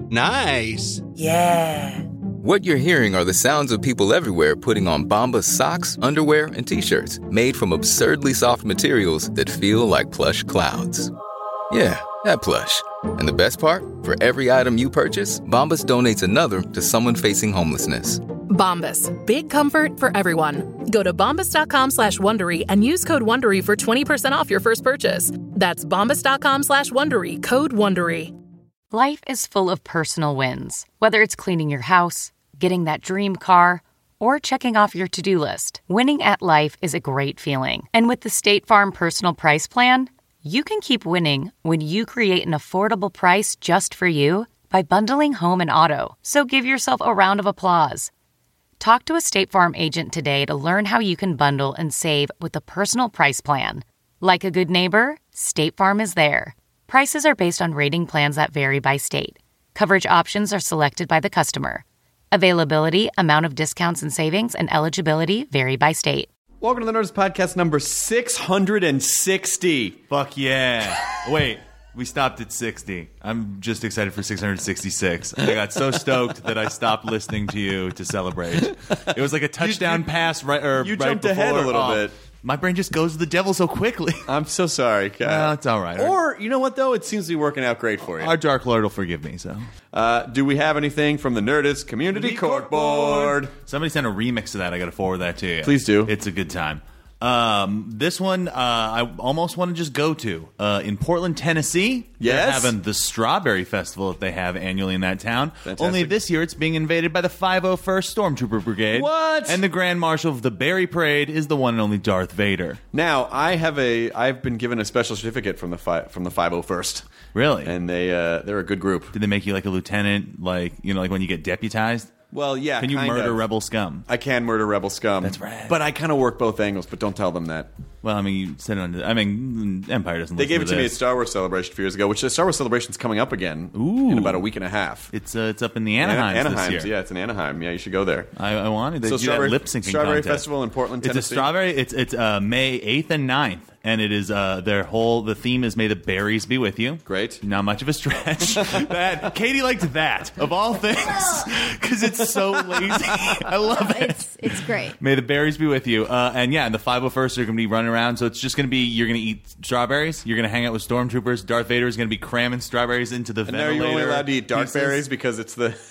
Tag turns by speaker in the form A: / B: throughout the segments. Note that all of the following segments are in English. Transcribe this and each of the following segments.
A: Nice.
B: Yeah.
C: What you're hearing are the sounds of people everywhere putting on Bombas socks, underwear, and T-shirts made from absurdly soft materials that feel like plush clouds. Yeah, that plush. And the best part? For every item you purchase, Bombas donates another to someone facing homelessness.
D: Bombas. Big comfort for everyone. Go to bombas.com/Wondery and use code Wondery for 20% off your first purchase. That's bombas.com/Wondery, code Wondery.
E: Life is full of personal wins, whether it's cleaning your house, getting that dream car, or checking off your to-do list. Winning at life is a great feeling. And with the State Farm Personal Price Plan, you can keep winning when you create an affordable price just for you by bundling home and auto. So give yourself a round of applause. Talk to a State Farm agent today to learn how you can bundle and save with the Personal Price Plan. Like a good neighbor, State Farm is there. Prices are based on rating plans that vary by state. Coverage options are selected by the customer. Availability, amount of discounts and savings, and eligibility vary by state.
F: Welcome to the Nerdist Podcast number 660.
G: Fuck yeah. Wait, we stopped at 60. I'm just excited for 666. I got so stoked that I stopped listening to you to celebrate. It was like a touchdown pass right
F: jumped
G: before.
F: ahead a little bit.
G: My brain just goes to the devil so quickly.
F: I'm so sorry, Kyle.
G: No, it's all right.
F: Or, you know what, though? It seems to be working out great for you.
G: Our Dark Lord will forgive me, so.
F: Do we have anything from the Nerdist Community Corkboard?
G: Somebody sent a remix of that. I got to forward that to you.
F: Please do.
G: It's a good time. This one I almost want to just go to. In Portland, Tennessee,
F: yes,
G: they're having the Strawberry Festival that they have annually in that town.
F: Fantastic.
G: Only this year it's being invaded by the 501st Stormtrooper Brigade.
F: What?
G: And the Grand Marshal of the Berry Parade is the one and only Darth Vader.
F: Now, I've been given a special certificate from the 501st.
G: Really?
F: And they're a good group.
G: Did they make you like a lieutenant, like when you get deputized?
F: Well, yeah.
G: Can you
F: kind
G: murder
F: of.
G: rebel scum?
F: I can murder rebel scum.
G: That's right.
F: But I kind of work both angles, but don't tell them that.
G: Well, I mean, you said it on. I mean, Empire doesn't.
F: They gave it to me at
G: this.
F: Star Wars Celebration a few years ago, which the Star Wars Celebration's coming up again in about a week and a half.
G: It's up in the Anaheim this year.
F: Yeah, it's in Anaheim. Yeah, you should go there.
G: I wanted to do that lip syncing
F: Strawberry
G: contest.
F: Festival in Portland, Tennessee.
G: It's a strawberry. It's May 8th and 9th. And it is the theme is May the Berries Be With You.
F: Great.
G: Not much of a stretch. That Katie liked that, of all things, because it's so lazy. I love it.
H: It's great.
G: May the berries be with you. And the 501st are going to be running around, so it's just going to be, you're going to eat strawberries, you're going to hang out with stormtroopers, Darth Vader is going to be cramming strawberries into the ventilator.
F: And are you only allowed to eat dark berries because it's the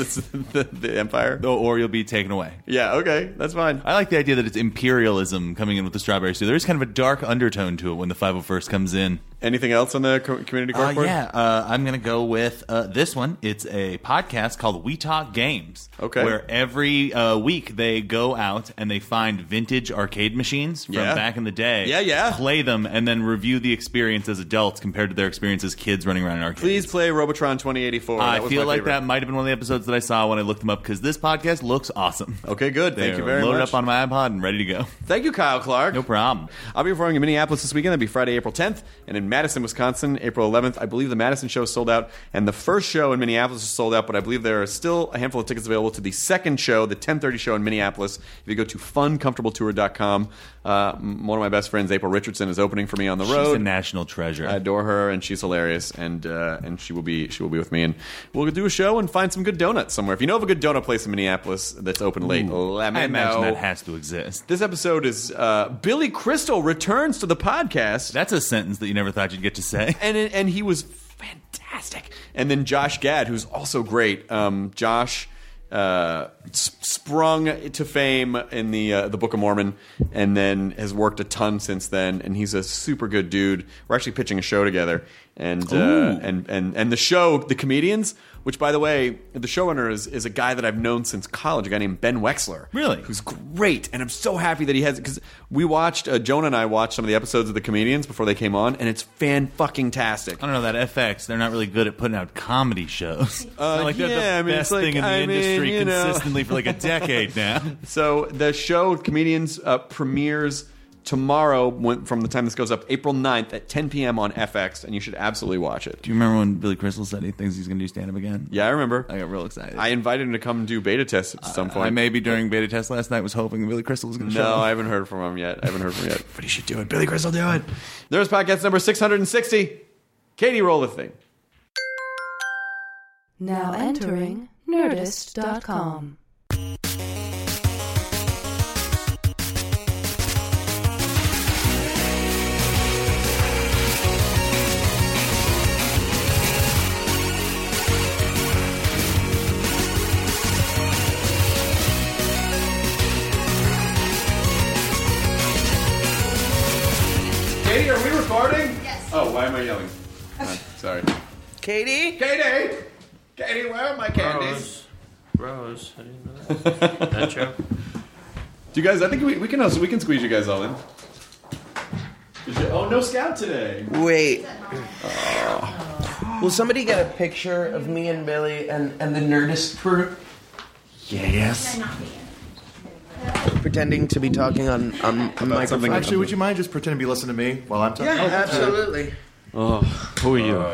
F: Empire?
G: Or you'll be taken away.
F: Yeah, okay, that's fine.
G: I like the idea that it's imperialism coming in with the strawberries, too. There is kind of a dark undertone to it when the 501st comes in.
F: Anything else on the community corkboard?
G: I'm going to go with this one. It's a podcast called We Talk Games.
F: Okay.
G: Where every week they go out and they find vintage arcade machines from back in the day.
F: Yeah.
G: Play them and then review the experience as adults compared to their experience as kids running around in arcades.
F: Please play Robotron 2084.
G: I feel like that might have been one of the episodes that I saw when I looked them up because this podcast looks awesome.
F: Okay, good. Thank you very
G: loaded
F: much.
G: up on my iPod and ready to go.
F: Thank you, Kyle Clark.
G: No problem.
F: I'll be performing in Minneapolis this weekend. That'll be Friday, April 10th. And in Madison, Wisconsin, April 11th. I believe the Madison show is sold out. And the first show in Minneapolis is sold out. But I believe there are still a handful of tickets available to the second show, the 10:30 show in Minneapolis. If you go to funcomfortabletour.com, one of my best friends, April Richardson, is opening for me on the road.
G: She's a national treasure.
F: I adore her, and she's hilarious. And she will be with me. And we'll do a show and find some good donuts somewhere. If you know of a good donut place in Minneapolis that's open late, let me know.
G: I imagine that has to exist.
F: This episode is Billy Crystal returns to the podcast.
G: That's a sentence that you never thought you'd get to say.
F: And he was fantastic. And then Josh Gad, who's also great. Josh sprung to fame in the Book of Mormon, and then has worked a ton since then. And he's a super good dude. We're actually pitching a show together, and the show, The Comedians, which, by the way, the showrunner is a guy that I've known since college, a guy named Ben Wexler.
G: Really?
F: Who's great. And I'm so happy that he has it, because we watched, Jonah and I watched some of the episodes of The Comedians before they came on, and it's fan-fucking-tastic.
G: I don't know, that FX, they're not really good at putting out comedy shows. It's not like they're the best thing in the industry consistently for like a decade now.
F: So the show, Comedians, premieres tomorrow, from the time this goes up, April 9th at 10 p.m. on FX, and you should absolutely watch it.
G: Do you remember when Billy Crystal said he thinks he's going to do stand-up again?
F: Yeah, I remember.
G: I got real excited.
F: I invited him to come do beta tests at some point.
G: I maybe during beta test last night was hoping Billy Crystal was going to show up.
F: No, I haven't heard from him yet. But he should do it. Billy Crystal, do it. There's podcast number 660. Katie, roll the thing.
A: Now entering Nerdist.com.
F: Katie, are we recording? Yes. Oh, why am I yelling? Sorry.
B: Katie?
F: Katie, where are my candies?
B: Rose. I didn't know that. That joke.
F: Do you guys? I think we can squeeze you guys all in. Oh, no Scout today.
B: Wait. Will somebody get a picture of me and Billy and the Nerdist crew?
F: Yes.
B: Pretending to be talking on a microphone.
H: Actually, would you mind just pretending to be listening to me while I'm talking?
B: Yeah, absolutely.
I: Oh, who are you?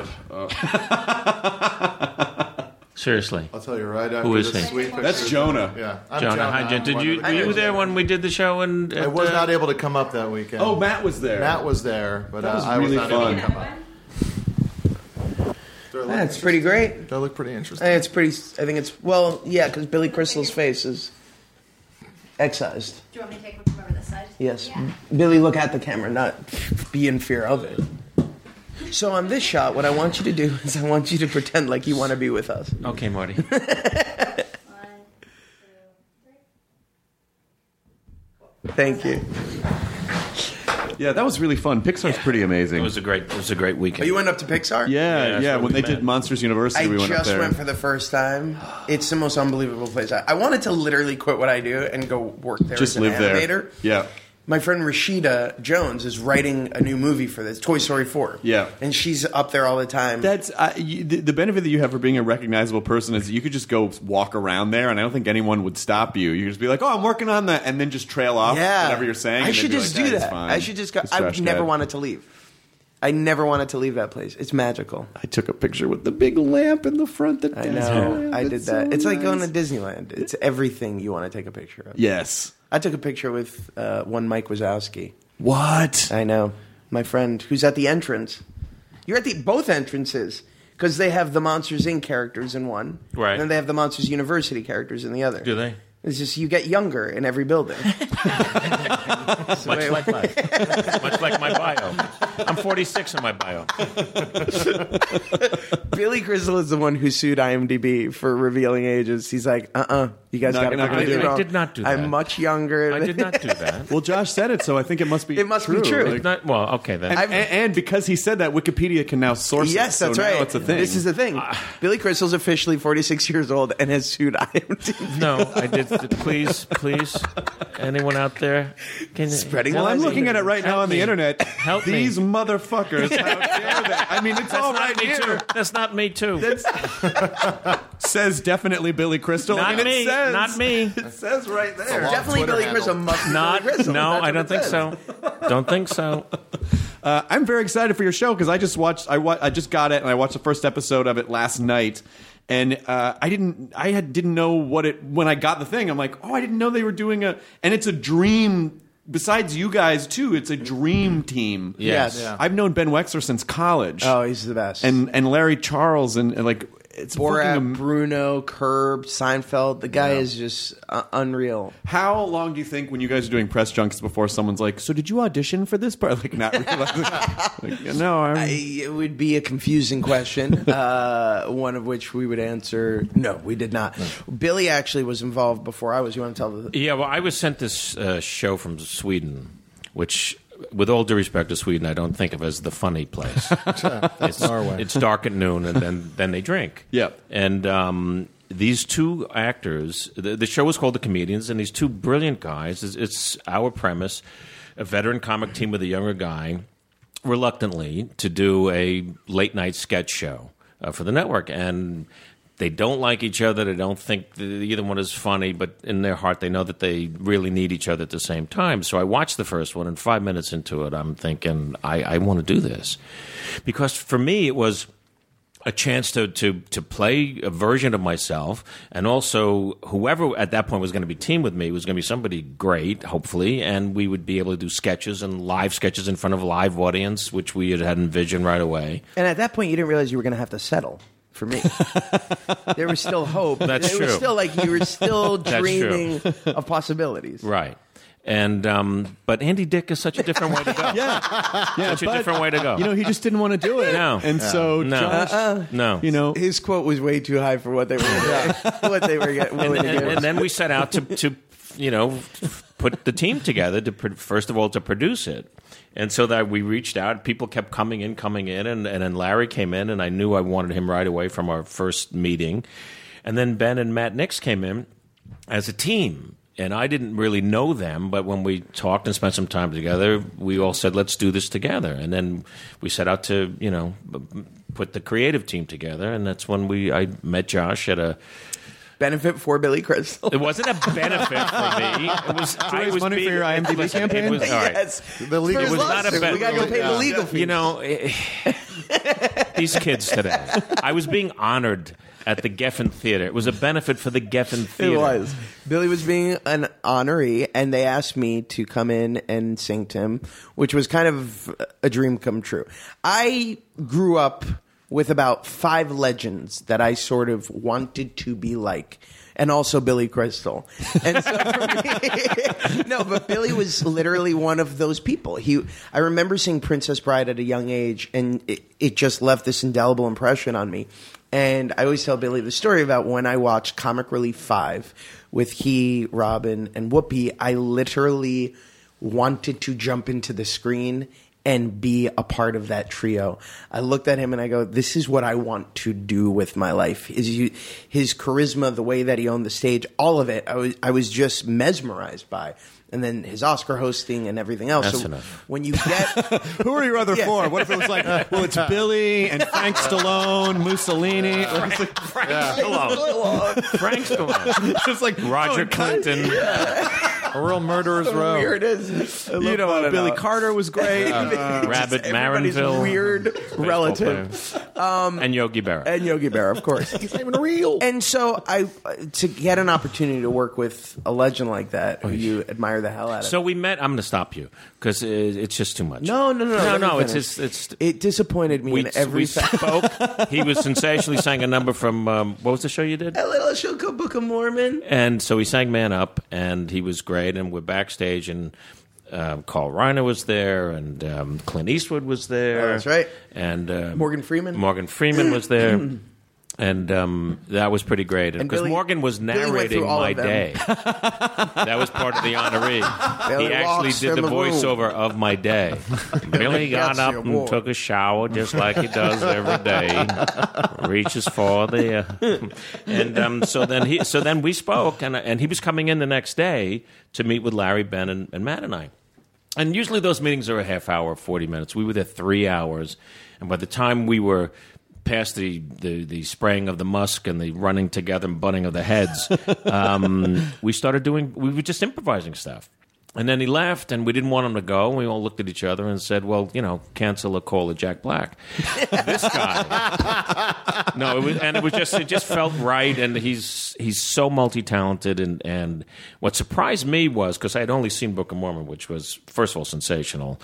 I: Seriously.
H: I'll tell you right after
I: Who is
H: this
I: he?
H: sweet picture.
F: That's Jonah.
H: Yeah, I'm
I: Jonah. Hi, Jen. Were you there when we did the show? And
H: I was not able to come up that weekend.
F: Oh, Matt was there.
H: Matt was there, but
F: That was
H: I was
F: really
H: not
F: fun.
H: able to come up.
B: That's pretty great.
H: That look pretty interesting.
B: It's pretty. I think it's because Billy Crystal's face is excised.
J: Do you want me to take one from over this side?
B: Yes.
J: Yeah.
B: Billy, look at the camera, not be in fear of it. So on this shot, what I want you to do is I want you to pretend like you want to be with us.
I: Okay, Marty.
J: 1, 2, 3.
B: Thank you.
F: Yeah, that was really fun. Pixar's pretty amazing.
I: It was a great weekend.
B: Oh, you went up to Pixar?
F: Yeah,
I: that's where
F: when
I: we
F: they
I: met.
F: did Monsters University,
B: I
F: we went up
B: just
F: there.
B: went for the first time. It's the most unbelievable place. I wanted to literally quit what I do and go work there
F: Just
B: as an
F: live there.
B: animator.
F: Yeah.
B: My friend Rashida Jones is writing a new movie for this, Toy Story 4.
F: Yeah.
B: And she's up there all the time.
F: That's the benefit that you have for being a recognizable person is that you could just go walk around there, and I don't think anyone would stop you. You just be like, "Oh, I'm working on that," and then just trail off whatever you're saying.
B: I
F: and
B: should
F: they'd be
B: just
F: like,
B: do
F: "That's
B: that.
F: fine."
B: I should just go.
F: It's
B: I
F: trash
B: never
F: dad.
B: wanted to leave. I never wanted to leave that place. It's magical.
F: I took a picture with the big lamp in the front.
B: I know. I did that. It's like going to Disneyland. It's everything you want to take a picture of.
F: Yes.
B: I took a picture with one Mike Wazowski.
F: What?
B: I know. My friend who's at the entrance. You're at both entrances because they have the Monsters Inc. characters in one.
I: Right.
B: And then they have the Monsters University characters in the other.
I: Do they?
B: It's just you get younger in every building.
I: Much like my bio. I'm 46 in my bio.
B: Billy Crystal is the one who sued IMDb for revealing ages. He's like, you guys got
F: not
B: to
F: gonna do it.
I: I did not do that.
B: I'm much younger.
I: I did not do that.
F: Well, Josh said it, so I think it must be.
B: It must be true.
F: Like,
I: It's not, well, okay then.
F: and because he said that, Wikipedia can now source it.
B: Yes, that's
F: so
B: right.
F: Now it's a thing.
B: This is the thing. Billy Crystal's officially 46 years old and has sued IMDb.
I: No, I did. Please, anyone out there? Can
B: Spreading
F: Well, I'm
B: lies.
F: looking at it right now
I: Help
F: on the
I: me.
F: internet.
I: Help me.
F: These motherfuckers. How dare they? I mean, it's
I: That's
F: all
I: not
F: right
I: me
F: here.
I: too. That's not me too.
F: Says definitely Billy Crystal.
I: Not
F: I mean,
I: me.
F: It says,
I: Not me.
F: It says right there.
B: Definitely
H: Twitter
B: Billy
H: handle.
B: Crystal must be
I: Not.
B: Billy Crystal.
I: No,
B: That's
I: I
B: what
I: don't
B: it
I: think
B: says.
I: so. Don't think so.
F: I'm very excited for your show because I just watched. I just got it and I watched the first episode of it last night. And I didn't know what it when I got the thing. I'm like, oh, I didn't know they were doing and it's a dream. Besides you guys too, it's a dream team.
I: Yes.
B: Yeah.
F: I've known Ben Wexler since college.
B: Oh, he's the best.
F: and Larry Charles and like it's
B: Borat,
F: fucking
B: Bruno, Curb, Seinfeld. The guy is just unreal.
F: How long do you think when you guys are doing press junkets before someone's like, so did you audition for this part? Like, not realizing. Like, no,
B: It would be a confusing question, one of which we would answer, no, we did not. Billy actually was involved before I was. You want to tell the...
I: Yeah, well, I was sent this show from Sweden, which, with all due respect to Sweden, I don't think of as the funny place. It's dark at noon, and then they drink.
F: Yep.
I: And these two actors, the show was called The Comedians, and these two brilliant guys, it's our premise, a veteran comic team with a younger guy, reluctantly, to do a late-night sketch show for the network. And they don't like each other. They don't think that either one is funny, but in their heart, they know that they really need each other at the same time. So I watched the first one, and 5 minutes into it, I'm thinking, I want to do this. Because for me, it was a chance to play a version of myself, and also whoever at that point was going to be team with me was going to be somebody great, hopefully, and we would be able to do sketches and live sketches in front of a live audience, which we had envisioned right away.
B: And at that point, you didn't realize you were going to have to settle. for me. There was still hope.
I: That's
B: it was
I: true.
B: still like you were still
I: That's
B: dreaming of possibilities.
I: Right. And but Andy Dick is such a different way to go. Such a different way to go.
F: He just didn't want to do it.
I: No.
F: And so
I: No.
F: Josh,
I: no.
B: His quote was way too high for what they were what they were willing to give.
I: And then we set out to put the team together first of all to produce it. And so that we reached out, people kept coming in, and then Larry came in, and I knew I wanted him right away from our first meeting. And then Ben and Matt Nix came in as a team. And I didn't really know them, but when we talked and spent some time together, we all said, let's do this together. And then we set out to, put the creative team together. And that's when I met Josh at a
B: benefit for Billy Crystal.
I: It wasn't a benefit for me. It was I was
F: money for your IMDb campaign?
I: It was, all right.
B: Yes.
H: The legal
I: It was not a
B: We got to go pay the legal fees.
I: These kids today. I was being honored at the Geffen Theater. It was a benefit for the Geffen Theater.
B: It was. Billy was being an honoree, and they asked me to come in and sing to him, which was kind of a dream come true. I grew up with about 5 legends that I sort of wanted to be like. And also Billy Crystal. And so for me, no, but Billy was literally one of those people. I remember seeing Princess Bride at a young age, and it just left this indelible impression on me. And I always tell Billy the story about when I watched Comic Relief 5 with he, Robin, and Whoopi. I literally wanted to jump into the screen and be a part of that trio. I looked at him and I go, this is what I want to do with my life. His charisma, the way that he owned the stage, all of it, I was just mesmerized by. And then his Oscar hosting and everything else.
I: That's
B: so
I: enough.
B: When you get...
F: who are you rather for? What if it was like, well, it's Billy and Frank Stallone, Mussolini.
I: Frank Stallone.
F: It's like
I: Roger Clinton.
F: A real murderer's row.
B: Weird is
F: Billy Carter was great.
I: Rabbit
B: everybody's
I: Marinville.
B: weird relative.
I: And Yogi Berra.
B: And Yogi Berra, of course.
F: He's not even real.
B: And so to get an opportunity to work with a legend like that, who you admire the hell out of.
I: So we met. I'm going to stop you because it's just too much.
B: No. let me
I: It's
B: finish.
I: it's.
B: It disappointed me in every
I: we
B: fact.
I: spoke. He was sensationally sang a number from what was the show you did?
B: A little show called Book of Mormon.
I: And so he sang Man Up, and he was great. And we're backstage, and Carl Reiner was there, and Clint Eastwood was there.
B: Oh, that's right.
I: And
B: Morgan Freeman.
I: Morgan Freeman was there. And that was pretty great because Morgan was
B: Billy went
I: narrating
B: through all
I: my
B: of them.
I: day. That was part of the honoree.
B: Billy
I: He actually
B: walks
I: did
B: in
I: the
B: the room.
I: voiceover of my day. Billy got
B: gets
I: up
B: your
I: and
B: boy.
I: took a shower just like he does every day. Reaches for the and so then we spoke, and he was coming in the next day to meet with Larry, Ben, and Matt and I. And usually those meetings are a half hour, 40 minutes. We were there 3 hours, and by the time we were past the spraying of the musk and the running together and butting of the heads, we were just improvising stuff. And then he left, and we didn't want him to go. And we all looked at each other and said, well, cancel a call of Jack Black. This guy. No, it just felt right, and he's so multi-talented. And what surprised me was, because I had only seen Book of Mormon, which was, first of all, sensational.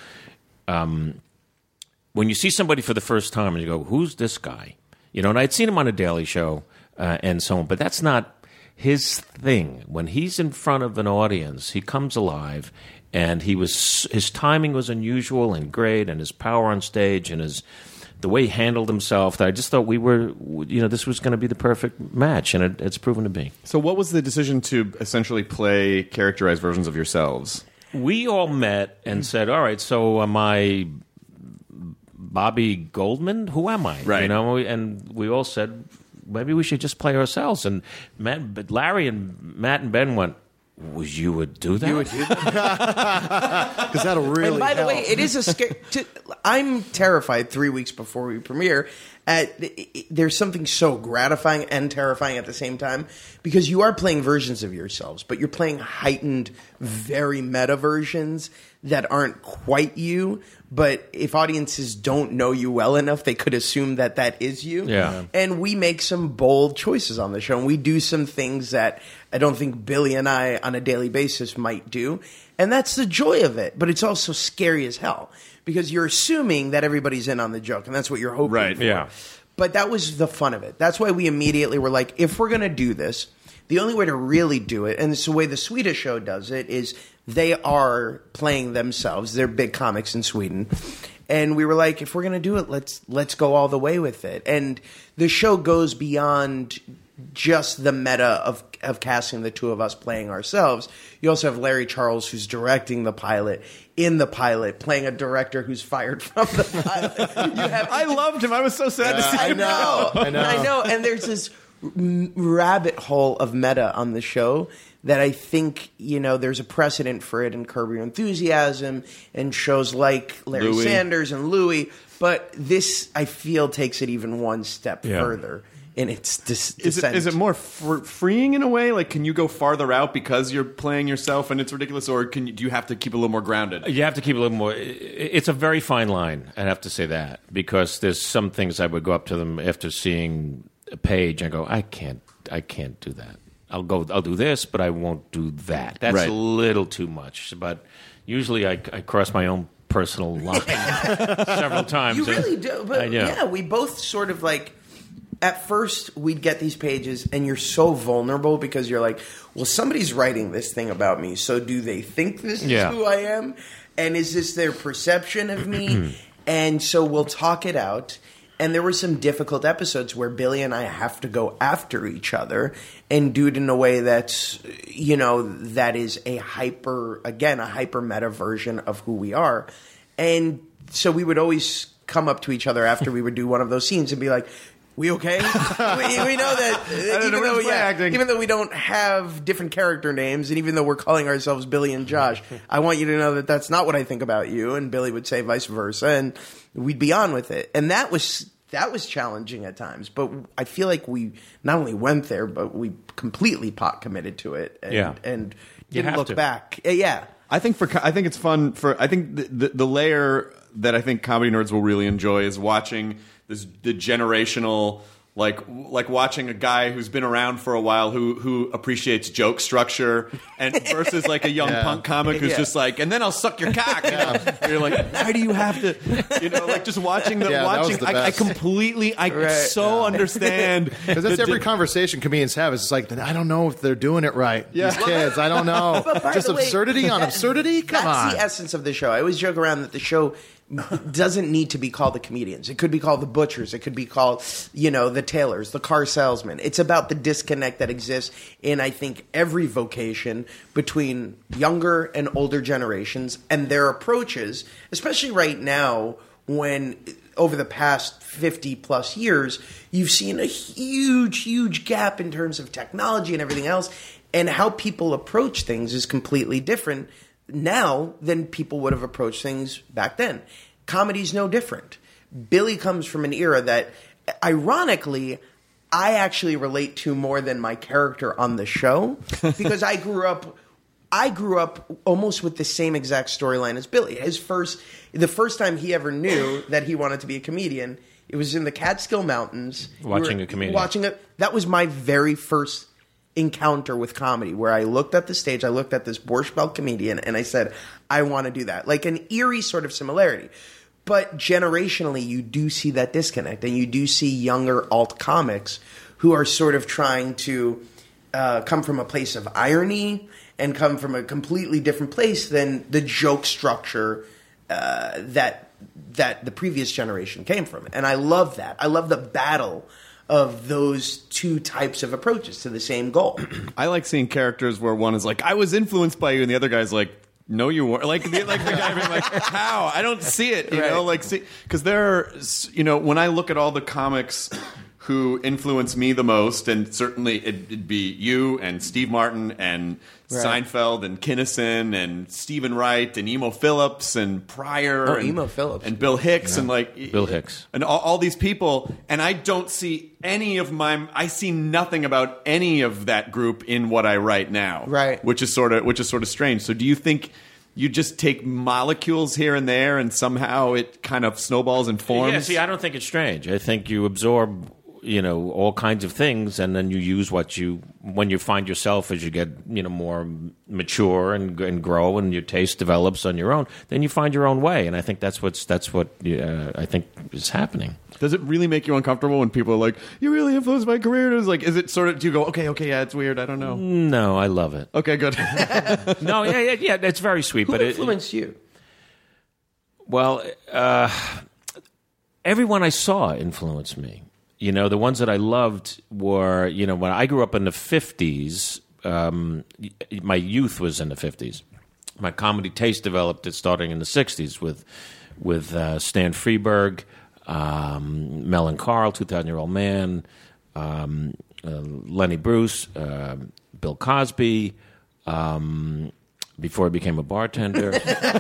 I: When you see somebody for the first time and you go, who's this guy? And I'd seen him on a Daily Show and so on, but that's not his thing. When he's in front of an audience, he comes alive, and his timing was unusual and great, and his power on stage and the way he handled himself, that I just thought this was going to be the perfect match, and it's proven to be.
F: So what was the decision to essentially play characterized versions of yourselves?
I: We all met and said, all right, so am I Bobby Goldman? Who am I?
F: Right.
I: And we all said, maybe we should just play ourselves. And Larry and Matt and Ben went, you would do that?
B: You would do that?
H: Because that'll really
B: And by the
H: help.
B: way, it is a scare. I'm terrified 3 weeks before we premiere. There's something so gratifying and terrifying at the same time, because you are playing versions of yourselves, but you're playing heightened, very meta versions that aren't quite you. But if audiences don't know you well enough, they could assume that is you.
I: Yeah.
B: And we make some bold choices on the show, and we do some things that I don't think Billy and I on a daily basis might do. And that's the joy of it. But it's also scary as hell, because you're assuming that everybody's in on the joke, and that's what you're hoping
F: Right,
B: for.
I: yeah.
B: But that was the fun of it. That's why we immediately were like, if we're going to do this, the only way to really do it, and it's the way the Swedish show does it, is they are playing themselves. They're big comics in Sweden. And we were like, if we're going to do it, let's go all the way with it. And the show goes beyond just the meta of casting the two of us playing ourselves. You also have Larry Charles, who's directing the pilot, in the pilot, playing a director who's fired from the pilot.
F: I loved him. I was so sad to see him.
B: I know. And there's this rabbit hole of meta on the show that I think, there's a precedent for it in Curb Your Enthusiasm and shows like Larry Sanders and Louis. But this, I feel, takes it even one step further in its descent.
F: Is it more freeing in a way? Like, can you go farther out because you're playing yourself and it's ridiculous? Or do you have to keep it a little more grounded?
I: You have to keep it a little more. It's a very fine line, I have to say that. Because there's some things I would go up to them after seeing a page and go, I can't do that. I'll do this, but I won't do that. That's a little too much. But usually I cross my own personal line several times.
B: You really do. But yeah, we both sort of like, at first we'd get these pages and you're so vulnerable because you're like, well, somebody's writing this thing about me. So do they think this is who I am? And is this their perception of me? And so we'll talk it out. And there were some difficult episodes where Billy and I have to go after each other and do it in a way that's, that is a hyper meta version of who we are. And so we would always come up to each other after we would do one of those scenes and be like, we okay? we know that even though we don't have different character names and even though we're calling ourselves Billy and Josh, I want you to know that that's not what I think about you. And Billy would say vice versa. And we'd be on with it. And that was challenging at times. But I feel like we not only went there, but we completely pot committed to it and didn't look back. Yeah.
F: I think it's fun I think the layer that I think comedy nerds will really enjoy is watching the generational, like watching a guy who's been around for a while who appreciates joke structure and versus like a young punk comic who's just like, and then I'll suck your cock. You're like, why do you have to, like just watching I completely, understand.
H: Because that's every conversation comedians have. It's like, I don't know if they're doing it right. These kids, I don't know. Just absurdity on absurdity? Come on.
B: That's the essence of the show. I always joke around that the show doesn't need to be called The Comedians. It could be called The Butchers. It could be called, The Tailors, The Car Salesman. It's about the disconnect that exists in, I think, every vocation between younger and older generations and their approaches, especially right now when over the past 50 plus years, you've seen a huge, huge gap in terms of technology and everything else, and how people approach things is completely different now than people would have approached things back then. Comedy's no different. Billy comes from an era that, ironically, I actually relate to more than my character on the show because I grew up almost with the same exact storyline as Billy. The first time he ever knew that he wanted to be a comedian, it was in the Catskill Mountains.
I: Watching a comedian.
B: That was my very first encounter with comedy, where I looked at the stage, I looked at this Borscht Belt comedian, and I said, I want to do that. Like an eerie sort of similarity. But generationally, you do see that disconnect, and you do see younger alt comics who are sort of trying to come from a place of irony and come from a completely different place than the joke structure that the previous generation came from. And I love that. I love the battle of those two types of approaches to the same goal.
F: I like seeing characters where one is like, I was influenced by you, and the other guy's like, no, you weren't. Like the guy being like, how? I don't see it. You know, like, see, because there are, when I look at all the comics who influence me the most, and certainly it'd be you and Steve Martin and Seinfeld and Kinison and Stephen Wright and Emo Phillips and Pryor and
B: Emo Phillips
F: and Bill Hicks and like
I: Bill Hicks
F: and all these people, and I don't see I see nothing about any of that group in what I write now,
B: right?
F: Which is sort of strange. So do you think you just take molecules here and there and somehow it kind of snowballs and forms?
I: Yeah, see, I don't think it's strange. I think you absorb all kinds of things, and then you use when you find yourself as you get, more mature and grow, and your taste develops on your own, then you find your own way, and I think that's what I think is happening.
F: Does it really make you uncomfortable when people are like, "You really influenced my career"? Is it sort of? Do you go, "Okay, yeah, it's weird. I don't know."
I: No, I love it.
F: Okay, good.
I: No, yeah, that's very sweet.
B: Who
I: but
B: influenced you?
I: Well, everyone I saw influenced me. The ones that I loved were, when I grew up in the 50s, my youth was in the 50s. My comedy taste developed starting in the 60s with Stan Freberg, Mel and Carl, 2,000-Year-Old Man, Lenny Bruce, Bill Cosby, before I became a bartender.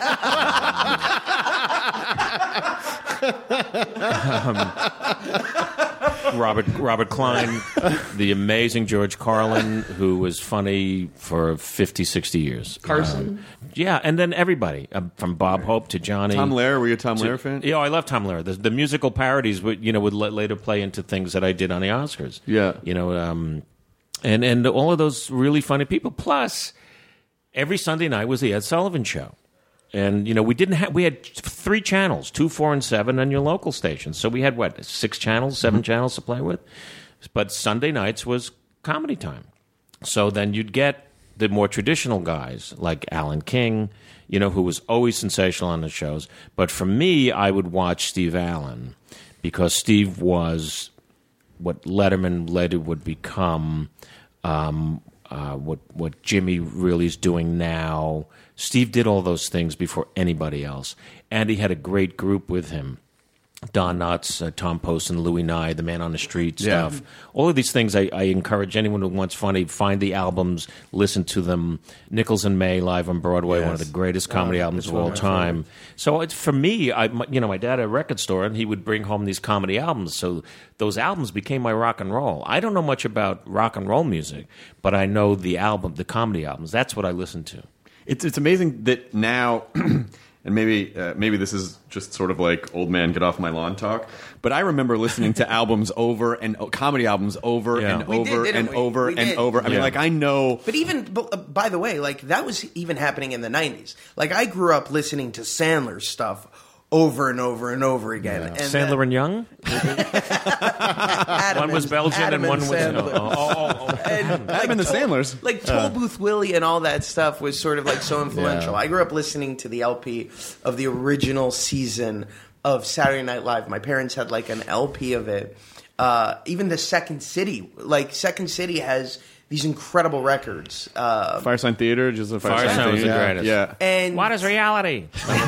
I: Robert Klein, the amazing George Carlin, who was funny for 50, 60 years.
B: Carson?
I: Yeah, and then everybody, from Bob Hope to Johnny.
F: Tom Lehrer, were you a Tom Lehrer fan?
I: Yeah, I love Tom Lehrer. The musical parodies would later play into things that I did on the Oscars.
F: Yeah.
I: And all of those really funny people. Plus, every Sunday night was the Ed Sullivan Show. And, we had 3 channels, 2, 4, and 7 on your local stations. So we had, 6 channels, 7 channels to play with? But Sunday nights was comedy time. So then you'd get the more traditional guys like Alan King, who was always sensational on the shows. But for me, I would watch Steve Allen because Steve was what Letterman later would become, what Jimmy really is doing now. Steve did all those things before anybody else. And he had a great group with him. Don Knotts, Tom Poston, Louis Nye, The Man on the Street stuff.
F: Yeah.
I: All of these things I encourage anyone who wants funny, find the albums, listen to them. Nichols and May live on Broadway, one of the greatest comedy albums of all time. So it's for me, my dad had a record store, and he would bring home these comedy albums. So those albums became my rock and roll. I don't know much about rock and roll music, but I know the comedy albums. That's what I listen to.
F: It's amazing that now, and maybe this is just sort of like old man get off my lawn talk, but I remember listening to albums over and comedy albums over and over and over and over. I mean, I know.
B: But even, by the way, that was even happening in the 90s. I grew up listening to Sandler's stuff over and over and over again.
I: Yeah.
B: And
I: Sandler and Young? One was Belgian and one was...
B: And
F: Adam and the Sandlers.
B: Toll Booth Willie and all that stuff was sort of so influential.
H: Yeah.
B: I grew up listening to the LP of the original season of Saturday Night Live. My parents had an LP of it. Even the Second City. Second City has these incredible records.
F: Firesign Theater, just a
I: Firesign was the greatest.
F: Yeah.
B: And
I: what is reality?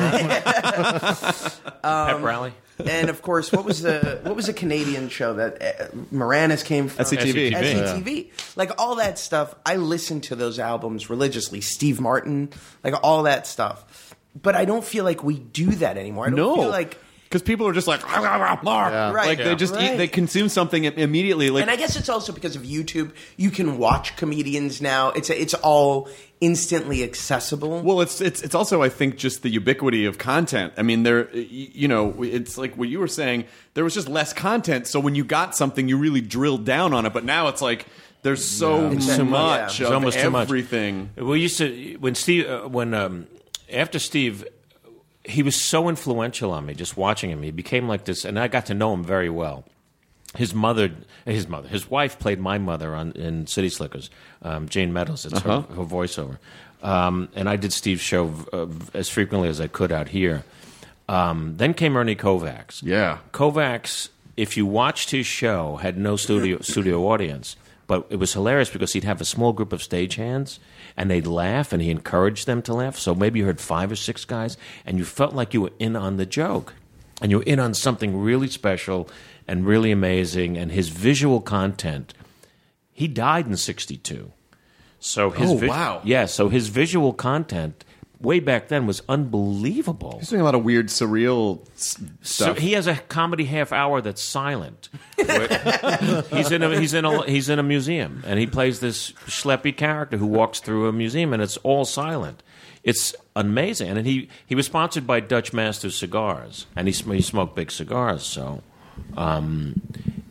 I: Pep Rally.
B: And of course, what was the Canadian show that Moranis came from?
F: SCTV.
B: SCTV. All that stuff. I listened to those albums religiously. Steve Martin, all that stuff. But I don't feel like we do that anymore. I don't feel like.
F: Because people are just like, Mark.
B: Yeah. Right.
F: They just eat, they consume something immediately.
B: And I guess it's also because of YouTube. You can watch comedians now. It's all instantly accessible.
F: Well, it's also, I think, just the ubiquity of content. I mean, it's like what you were saying. There was just less content, so when you got something, you really drilled down on it. But now it's like there's so much of
I: almost
F: everything.
I: Too much. We used to after Steve. He was so influential on me, just watching him. He became like this, and I got to know him very well. His wife played my mother in City Slickers, Jane Meadows. It's her voiceover. And I did Steve's show as frequently as I could out here. Then came Ernie Kovacs.
F: Yeah.
I: Kovacs, if you watched his show, had no studio audience. But it was hilarious because he'd have a small group of stagehands, and they'd laugh, and he encouraged them to laugh. So maybe you heard 5 or 6 guys, and you felt like you were in on the joke. And you were in on something really special and really amazing. And his visual content, he died in 1962. So wow. Yeah, so his visual content way back then was unbelievable.
F: He's doing a lot of weird, surreal stuff.
I: So he has a comedy half hour that's silent. He's in a museum, and he plays this schleppy character who walks through a museum, and it's all silent. It's amazing. And he was sponsored by Dutch Masters Cigars, and he smoked big cigars. So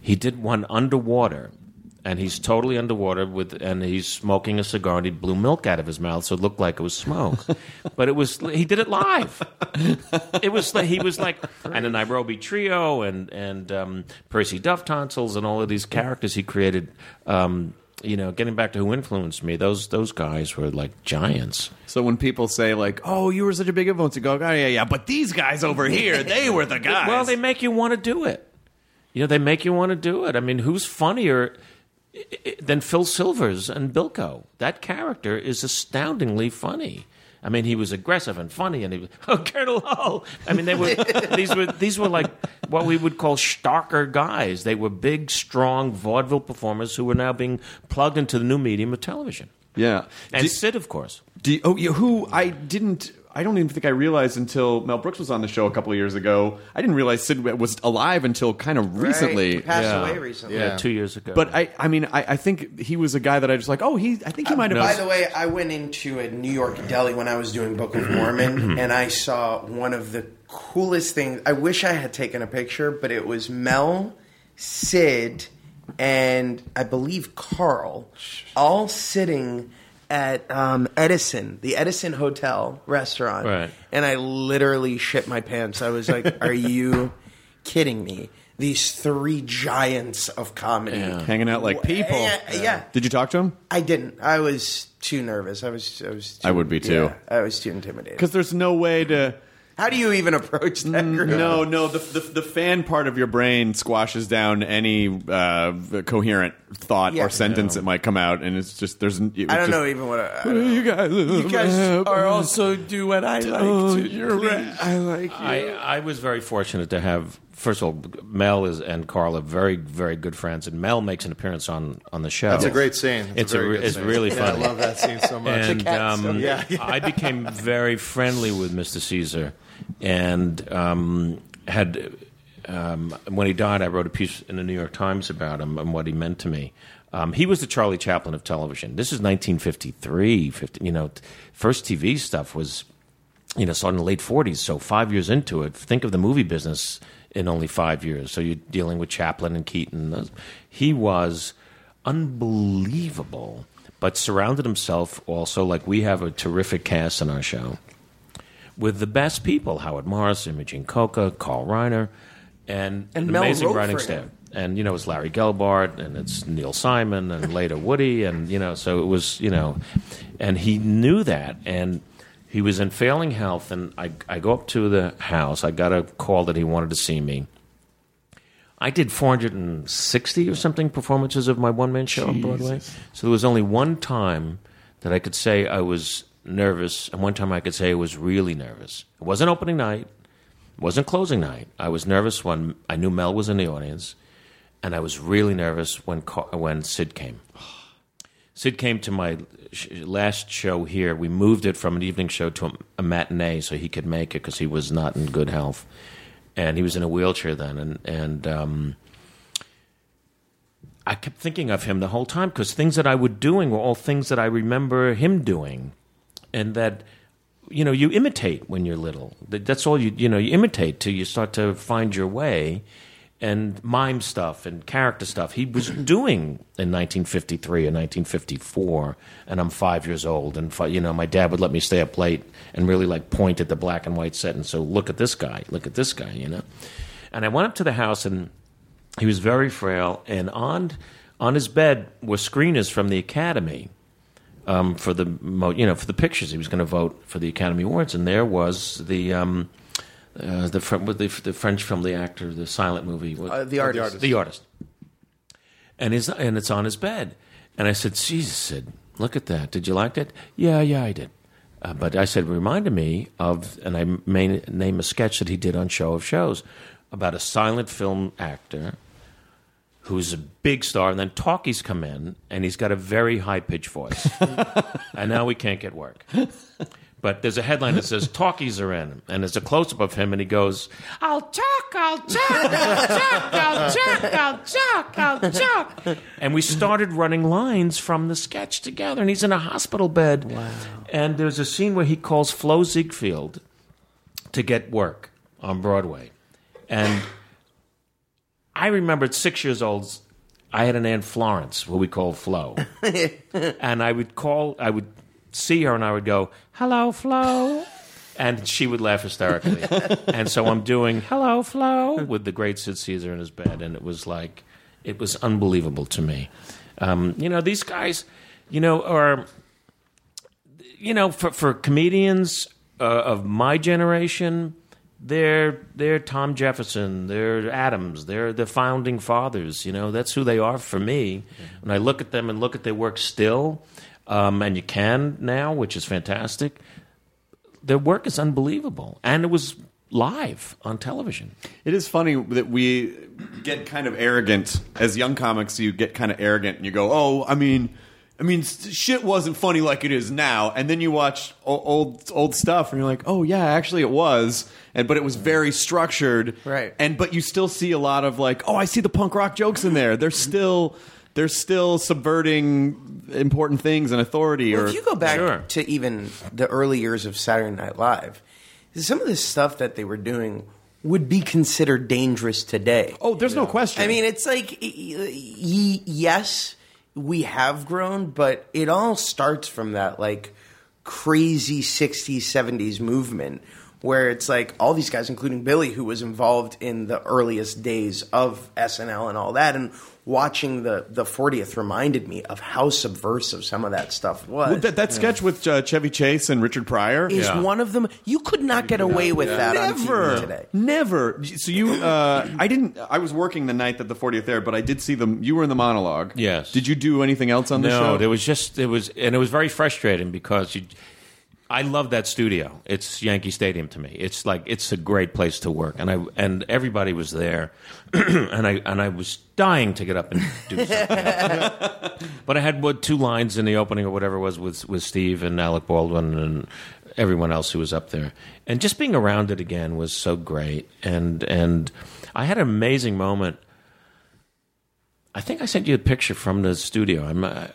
I: He did one underwater, and he's totally underwater and he's smoking a cigar, and he blew milk out of his mouth, so it looked like it was smoke. But he did it live. It was like he was like, and the Nairobi Trio and Percy Duff Tonsils and all of these characters he created. Getting back to who influenced me, those guys were like giants.
F: So when people say like, "Oh, you were such a big influence," you go, "Oh yeah, but these guys over here, they were the guys."
I: Well, they make you want to do it. They make you want to do it. I mean, who's funnier than Phil Silvers and Bilko? That character is astoundingly funny. I mean, he was aggressive and funny, and he was, Colonel Hull. I mean, these were like what we would call starker guys. They were big, strong vaudeville performers who were now being plugged into the new medium of television.
F: Yeah,
I: and Sid, of course.
F: I don't even think I realized until Mel Brooks was on the show a couple of years ago. I didn't realize Sid was alive until kind of recently.
B: He passed away recently.
I: Yeah, 2 years ago.
F: But I think he was a guy that I just like, I think he might have.
B: By the way, I went into a New York deli when I was doing Book of Mormon, and I saw one of the coolest things. I wish I had taken a picture, but it was Mel, Sid, and I believe Carl, all sitting at Edison, the Edison Hotel restaurant.
I: Right.
B: And I literally shit my pants. I was like, are you kidding me? These three giants of comedy.
I: Yeah.
F: Hanging out like people.
B: Yeah.
F: Did you talk to him?
B: I didn't. I was too nervous. I would be too. Yeah, I was too intimidated.
F: Because there's no way to...
B: How do you even approach that group?
F: No. The fan part of your brain squashes down any coherent thought or sentence that might come out, and it's just there's.
B: I don't know even what.
F: You
B: guys are also do what I like. To.
F: You're right. I like you.
I: I was very fortunate to have. First of all, Mel and Carl are very, very good friends, and Mel makes an appearance on the show.
H: That's a great scene.
I: It's really funny.
H: I love that scene so much.
I: And I became very friendly with Mr. Caesar, and had when he died, I wrote a piece in the New York Times about him and what he meant to me. He was the Charlie Chaplin of television. This is 1953. First TV stuff was, started in the late 40s. So 5 years into it, think of the movie business in only 5 years. So you're dealing with Chaplin and Keaton. He was unbelievable, but surrounded himself also, like we have a terrific cast on our show, with the best people: Howard Morris, Imogene Coca, Carl Reiner, and an
B: Mel
I: amazing
B: wrote
I: writing
B: for
I: staff.
B: him.
I: And, it's Larry Gelbart, and it's Neil Simon, and later Woody, and, so it was, and he knew that, and he was in failing health, and I go up to the house. I got a call that he wanted to see me. I did 460 or something performances of my one-man show on Broadway. So there was only one time that I could say I was nervous, and one time I could say I was really nervous. It wasn't opening night. It wasn't closing night. I was nervous when I knew Mel was in the audience, and I was really nervous when Sid came. Sid came to my last show here. We moved it from an evening show to a matinee so he could make it because he was not in good health. And he was in a wheelchair then. And I kept thinking of him the whole time because things that I was doing were all things that I remember him doing. And that, you imitate when you're little. That's all you imitate till you start to find your way. And mime stuff and character stuff he was doing in 1953 and 1954, and I'm 5 years old, and my dad would let me stay up late and really point at the black and white set and so look at this guy, And I went up to the house, and he was very frail, and on his bed were screeners from the Academy for the pictures. He was going to vote for the Academy Awards, and there was the French film, the actor, the silent movie,
B: The Artist.
I: The Artist, and it's on his bed. And I said, "Jesus, Sid, look at that. Did you like that?" Yeah, I did. But I said, it reminded me of, and I may name a sketch that he did on Show of Shows about a silent film actor who's a big star, and then talkies come in, and he's got a very high-pitched voice, and now we can't get work. But there's a headline that says, talkies are in, and there's a close-up of him, and he goes, I'll talk. And we started running lines from the sketch together, and he's in a hospital bed. Wow. And there's a scene where he calls Flo Ziegfeld to get work on Broadway. And I remember at 6 years old, I had an Aunt Florence, who we called Flo. And I would see her and I would go, "Hello, Flo." And she would laugh hysterically. And so I'm doing "Hello, Flo" with the great Sid Caesar in his bed. And it was unbelievable to me. These guys, are, for comedians of my generation, they're Tom Jefferson, they're Adams, they're the founding fathers. That's who they are for me. When I look at them and look at their work still, and you can now, which is fantastic, their work is unbelievable. And it was live on television.
F: It is funny that we get kind of arrogant. As young comics, you get kind of arrogant and you go, "Oh, I mean, shit wasn't funny like it is now." And then you watch old stuff and you're like, "Oh yeah, actually it was." But it was very structured.
B: Right.
F: But you still see a lot of like, "Oh, I see the punk rock jokes in there." They're still subverting important things and authority.
B: Well, if you go back to even the early years of Saturday Night Live, some of the stuff that they were doing would be considered dangerous today.
F: Oh, there's no question.
B: I mean, it's like, yes, we have grown, but it all starts from that like crazy 60s, 70s movement where it's like all these guys, including Billy, who was involved in the earliest days of SNL and all that, and watching the 40th reminded me of how subversive some of that stuff was.
F: Well, that sketch with Chevy Chase and Richard Pryor
B: is one of them. You could not get away with that on TV today.
F: Never. So you, I was working the night that the 40th aired, but I did see them. You were in the monologue.
I: Yes.
F: Did you do anything else on the show?
I: No, it was very frustrating because I love that studio. It's Yankee Stadium to me. It's a great place to work, and everybody was there, and I was dying to get up and do something. But I had 2 lines in the opening or whatever it was with Steve and Alec Baldwin and everyone else who was up there, and just being around it again was so great. And I had an amazing moment. I think I sent you a picture from the studio.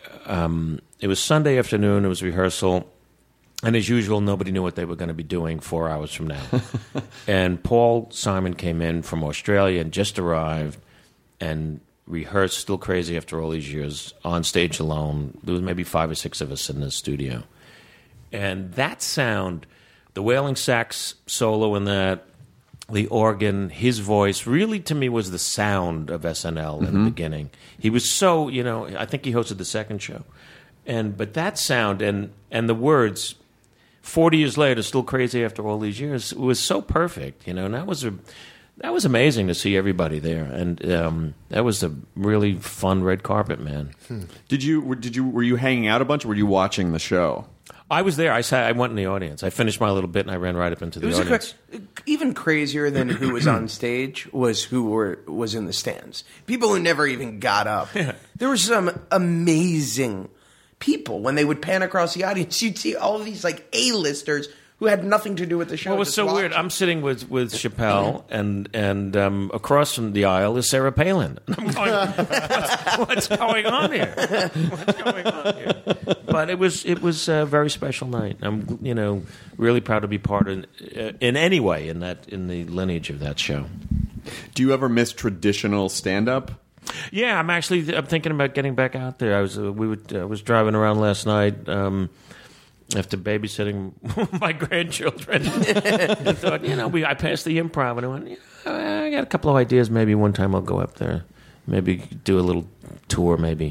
I: It was Sunday afternoon. It was rehearsal. And as usual, nobody knew what they were going to be doing 4 hours from now. And Paul Simon came in from Australia and just arrived and rehearsed Still Crazy After All These Years on stage alone. There was maybe 5 or 6 of us in the studio. And that sound, the wailing sax solo in that, the organ, his voice, really to me was the sound of SNL in the beginning. He was so, I think he hosted the second show. But that sound and the words... 40 years later, Still Crazy After All These Years, it was so perfect, and that was amazing to see everybody there, and that was a really fun red carpet, man.
F: Were you hanging out a bunch, or were you watching the show?
I: I was there. I went in the audience. I finished my little bit, and I ran right up into the audience.
B: Even crazier than who was on stage was who was in the stands. People who never even got up. Yeah. There were some amazing people. When they would pan across the audience, you'd see all of these like A-listers who had nothing to do with the show.
I: Well, it was so weird. I'm sitting with Chappelle, and across from the aisle is Sarah Palin. And I'm going, what's going on here? What's going on here? But it was a very special night. I'm really proud to be part of in any way in the lineage of that show.
F: Do you ever miss traditional stand-up?
I: Yeah, I'm thinking about getting back out there. I was driving around last night after babysitting my grandchildren. I thought, I passed the Improv, and I went, I got a couple of ideas. Maybe one time I'll go up there, maybe do a little tour. Maybe.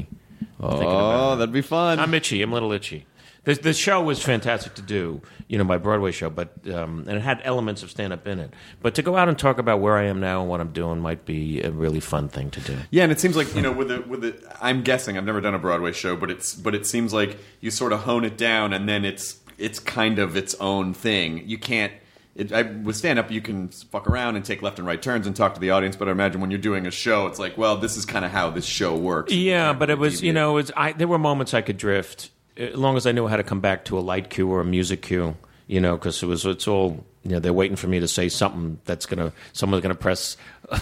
F: Oh, that'd be fun.
I: I'm itchy. I'm a little itchy. The show was fantastic to do, my Broadway show, but and it had elements of stand-up in it. But to go out and talk about where I am now and what I'm doing might be a really fun thing to do.
F: Yeah, and it seems like with the I'm guessing I've never done a Broadway show, but it seems like you sort of hone it down, and then it's kind of its own thing. You can't. With stand-up, you can fuck around and take left and right turns and talk to the audience, but I imagine when you're doing a show, it's like, well, this is kind of how this show works.
I: Yeah, but it was, there were moments I could drift. As long as I knew how to come back to a light cue or a music cue, because it's all, they're waiting for me to say something someone's gonna press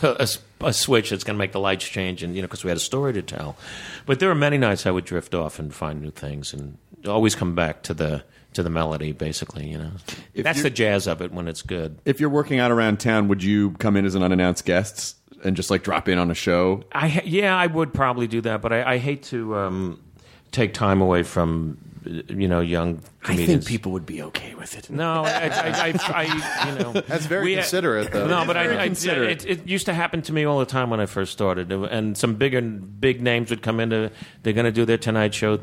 I: a switch that's gonna make the lights change, and because we had a story to tell. But there were many nights I would drift off and find new things, and always come back to the melody, basically. That's the jazz of it when it's good.
F: If you're working out around town, would you come in as an unannounced guest and just like drop in on a show?
I: I would probably do that, but I hate to take time away from young comedians.
F: I think people would be okay with it.
I: No,
H: That's very considerate, though.
I: No, but it used to happen to me all the time when I first started, and some big names would come in. They're going to do their Tonight Show,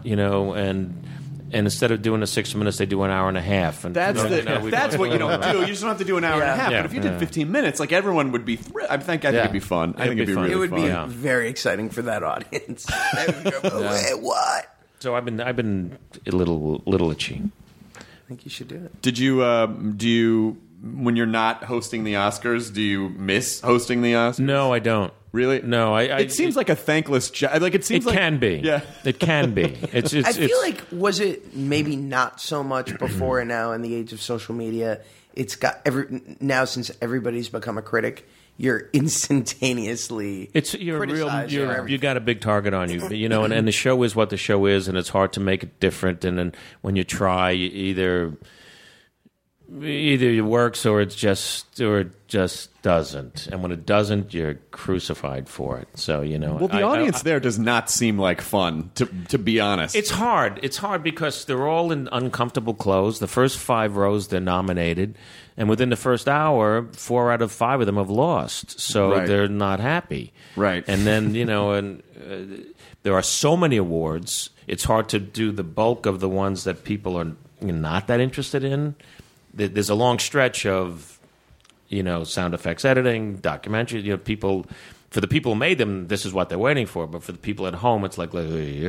I: and instead of doing the 60 minutes, they do an hour and a half. And
F: that's what you don't do. You just don't have to do an hour and a half.
B: Yeah.
F: But if you did 15 minutes, like everyone would be thrilled. I think it'd be fun. I think it'd be really fun.
B: It would be very exciting for that audience. Wait, what?
I: So I've been a little itchy.
B: I think you should do it.
F: Did you do you when you're not hosting the Oscars? Do you miss hosting the Oscars?
I: No, I don't.
F: Really?
I: No,
F: it seems like a thankless job. Like it seems
I: it
F: like
I: can be.
F: Yeah,
I: it can be. I
B: feel like was it maybe not so much before and now in the age of social media. It's got now since everybody's become a critic. You're instantaneously
I: you got a big target on you, and the show is what the show is, and it's hard to make it different. And then when you try, either it works or it just doesn't. And when it doesn't, you're crucified for it. So
F: Well, the audience there does not seem like fun. To be honest,
I: it's hard. It's hard because they're all in uncomfortable clothes. The first 5 rows they're nominated. And within the first hour, 4 out of 5 of them have lost, so they're not happy.
F: Right.
I: And then there are so many awards; it's hard to do the bulk of the ones that people are not that interested in. There's a long stretch of sound effects editing, documentary. People, for the people who made them, this is what they're waiting for. But for the people at home, it's like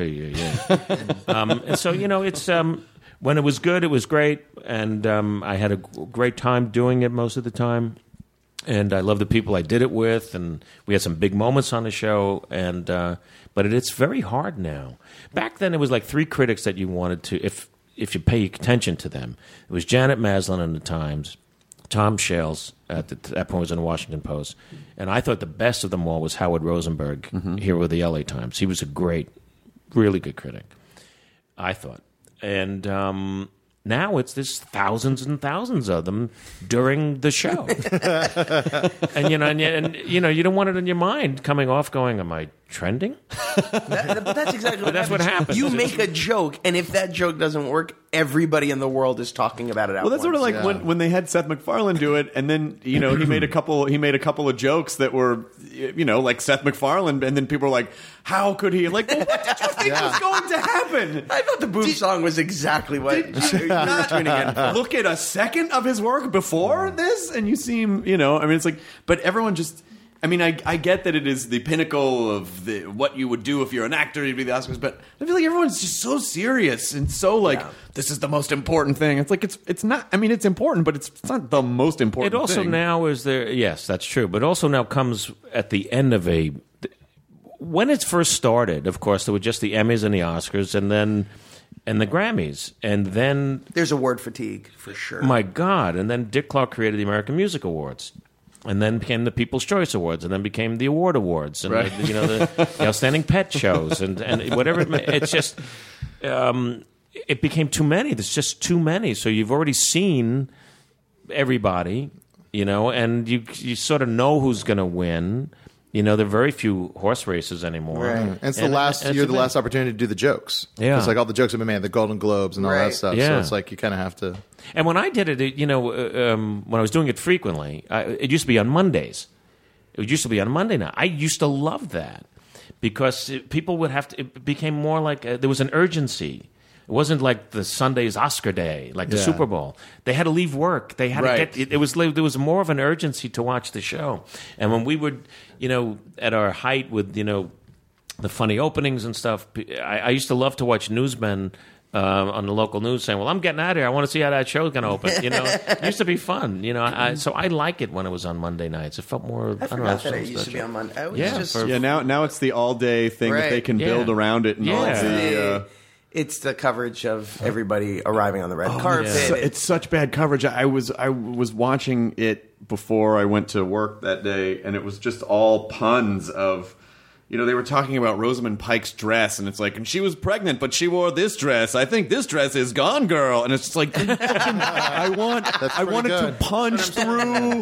I: and so it's. When it was good, it was great, and I had a great time doing it most of the time. And I love the people I did it with, and we had some big moments on the show. And but it's very hard now. Back then, it was like 3 critics that you wanted to, if you pay attention to them. It was Janet Maslin in the Times, Tom Shales at that point was in the Washington Post, and I thought the best of them all was Howard Rosenberg here with the LA Times. He was a great, really good critic, I thought. And now there's thousands and thousands of them during the show, and you don't want it in your mind coming off going, "Am I trending?"
B: But that's exactly
I: what happens.
B: You make a joke, and if that joke doesn't work, everybody in the world is talking about it.
F: Well, that's sort of like when they had Seth MacFarlane do it, and then he made a couple of jokes that were like Seth MacFarlane, and then people were like, "How could he?" Like, well, what did you think was going to happen?
B: I thought the Boom song was exactly what you're tuning in for.
F: Look at a second of his work before this, and you seem it's like, but everyone just. I mean, I get that it is the pinnacle of what you would do if you're an actor, you'd be the Oscars, but I feel like everyone's just so serious and so this is the most important thing. It's like, it's not, I mean, it's important, but it's not the most important thing.
I: It also now is there, yes, that's true, but also now comes at the end of when it first started, of course, there were just the Emmys and the Oscars and the Grammys, and then...
B: There's award fatigue, for sure.
I: My God, and then Dick Clark created the American Music Awards. And then became the People's Choice Awards, and then became the Award Awards, and the Outstanding Pet shows, and whatever. It's just it became too many. There's just too many. So you've already seen everybody, and you sort of know who's going to win. There are very few horse races anymore.
H: Right. And it's the last opportunity to do the jokes.
I: Yeah.
H: Because all the jokes have been made, the Golden Globes and all that stuff.
I: Yeah.
H: So it's like you kind of have to...
I: And when I did it, when I was doing it frequently, it used to be on Mondays. It used to be on Monday night. I used to love that because people would have to... It became more like... there was an urgency. It wasn't like the Sunday's Oscar day, like the Super Bowl. They had to leave work. They had to get. There was more of an urgency to watch the show. And when we would, at our height with the funny openings and stuff, I used to love to watch newsmen on the local news saying, "Well, I'm getting out of here. I want to see how that show's going to open." It used to be fun. So I like it when it was on Monday nights. It felt more.
B: I forgot that it used to be on Monday.
F: Now it's the all day thing that they can build around it and all the.
B: It's the coverage of everybody arriving on the red carpet.
F: Yeah. It's such bad coverage. I was watching it before I went to work that day, and it was just all puns of they were talking about Rosamund Pike's dress, and it's like, and she was pregnant, but she wore this dress. I think this dress is Gone Girl, and it's just like, I wanted to punch through.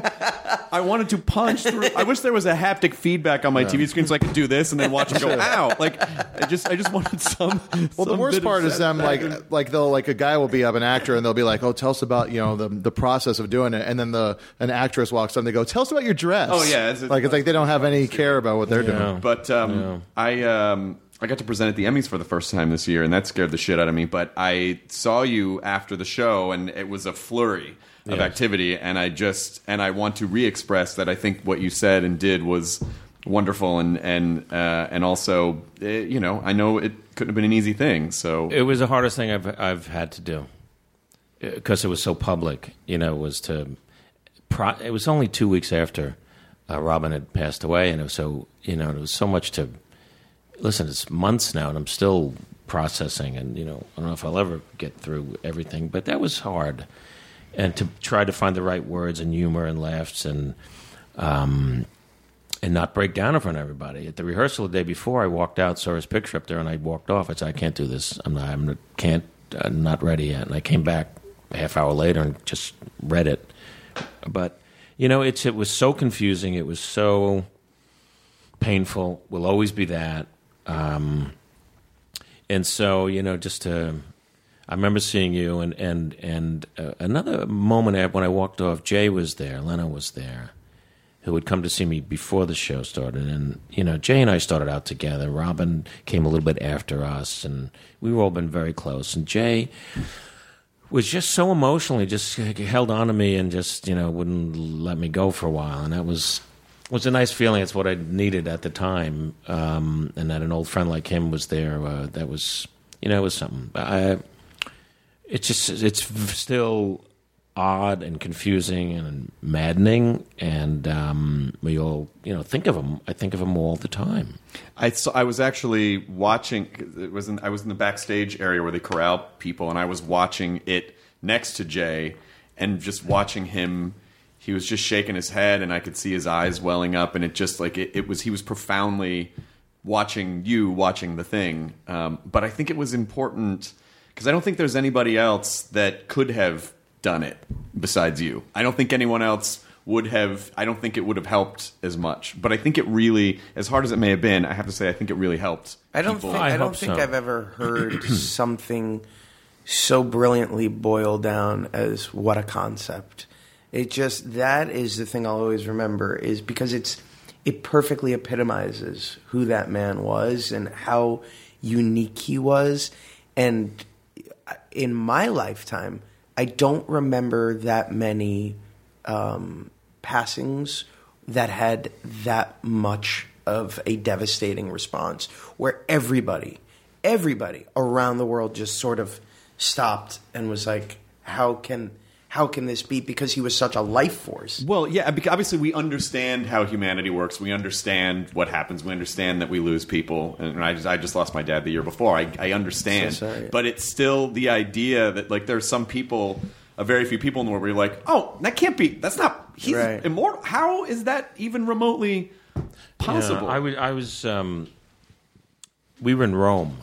F: I wish there was a haptic feedback on my TV screen so I could do this and then watch it go, ow. Like, I just wanted some.
H: Well, the worst part is them a guy will be up, an actor, and they'll be like, oh, tell us about the process of doing it, and then an actress walks up and they go, tell us about your dress.
F: Oh yeah,
H: it's like they don't have any care about what they're doing.
F: But I got to present at the Emmys for the first time this year, and that scared the shit out of me. But I saw you after the show, and it was a flurry of activity. And I want to re-express that I think what you said and did was wonderful, and also, I know it couldn't have been an easy thing. So
I: it was the hardest thing I've had to do because it was so public. It was only 2 weeks after Robin had passed away, and it was so there was so much to. Listen, it's months now, and I'm still processing, and I don't know if I'll ever get through everything, but that was hard, and to try to find the right words and humor and laughs and not break down in front of everybody. At the rehearsal the day before, I walked out, saw his picture up there, and I walked off. I said, I can't do this. I'm not ready yet. And I came back a half hour later and just read it, but it was so confusing. It was so painful. Will always be that. And so, I remember seeing you, and another moment when I walked off, Jay was there, Lena was there, who had come to see me before the show started. And, Jay and I started out together. Robin came a little bit after us, and we were all been very close. And Jay was just so emotionally just held on to me and just, wouldn't let me go for a while. And that was a nice feeling. It's what I needed at the time, and that an old friend like him was there. That was, it was something. It's still odd and confusing and maddening, and we all, think of him. I think of him all the time.
F: I was actually watching. I was in the backstage area where they corral people, and I was watching it next to Jay, and just watching him. He was just shaking his head, and I could see his eyes welling up, and it just like it was. He was profoundly watching the thing. But I think it was important because I don't think there's anybody else that could have done it besides you. I don't think anyone else would have. I don't think it would have helped as much. But I think it really, as hard as it may have been, I have to say I think it really helped.
B: I don't think I've ever heard something so brilliantly boiled down as what a concept. It just, that is the thing I'll always remember, is because it perfectly epitomizes who that man was and how unique he was. And in my lifetime, I don't remember that many passings that had that much of a devastating response, where everybody around the world just sort of stopped and was like, how can this be? Because he was such a life force.
F: Well, yeah, because obviously we understand how humanity works. We understand what happens. We understand that we lose people. And I just lost my dad the year before. I understand.
B: So sorry.
F: But it's still the idea that, like, there's some people, a very few people in the world where you're like, oh, that can't be. That's not. He's immortal. How is that even remotely possible?
I: Yeah, I was. We were in Rome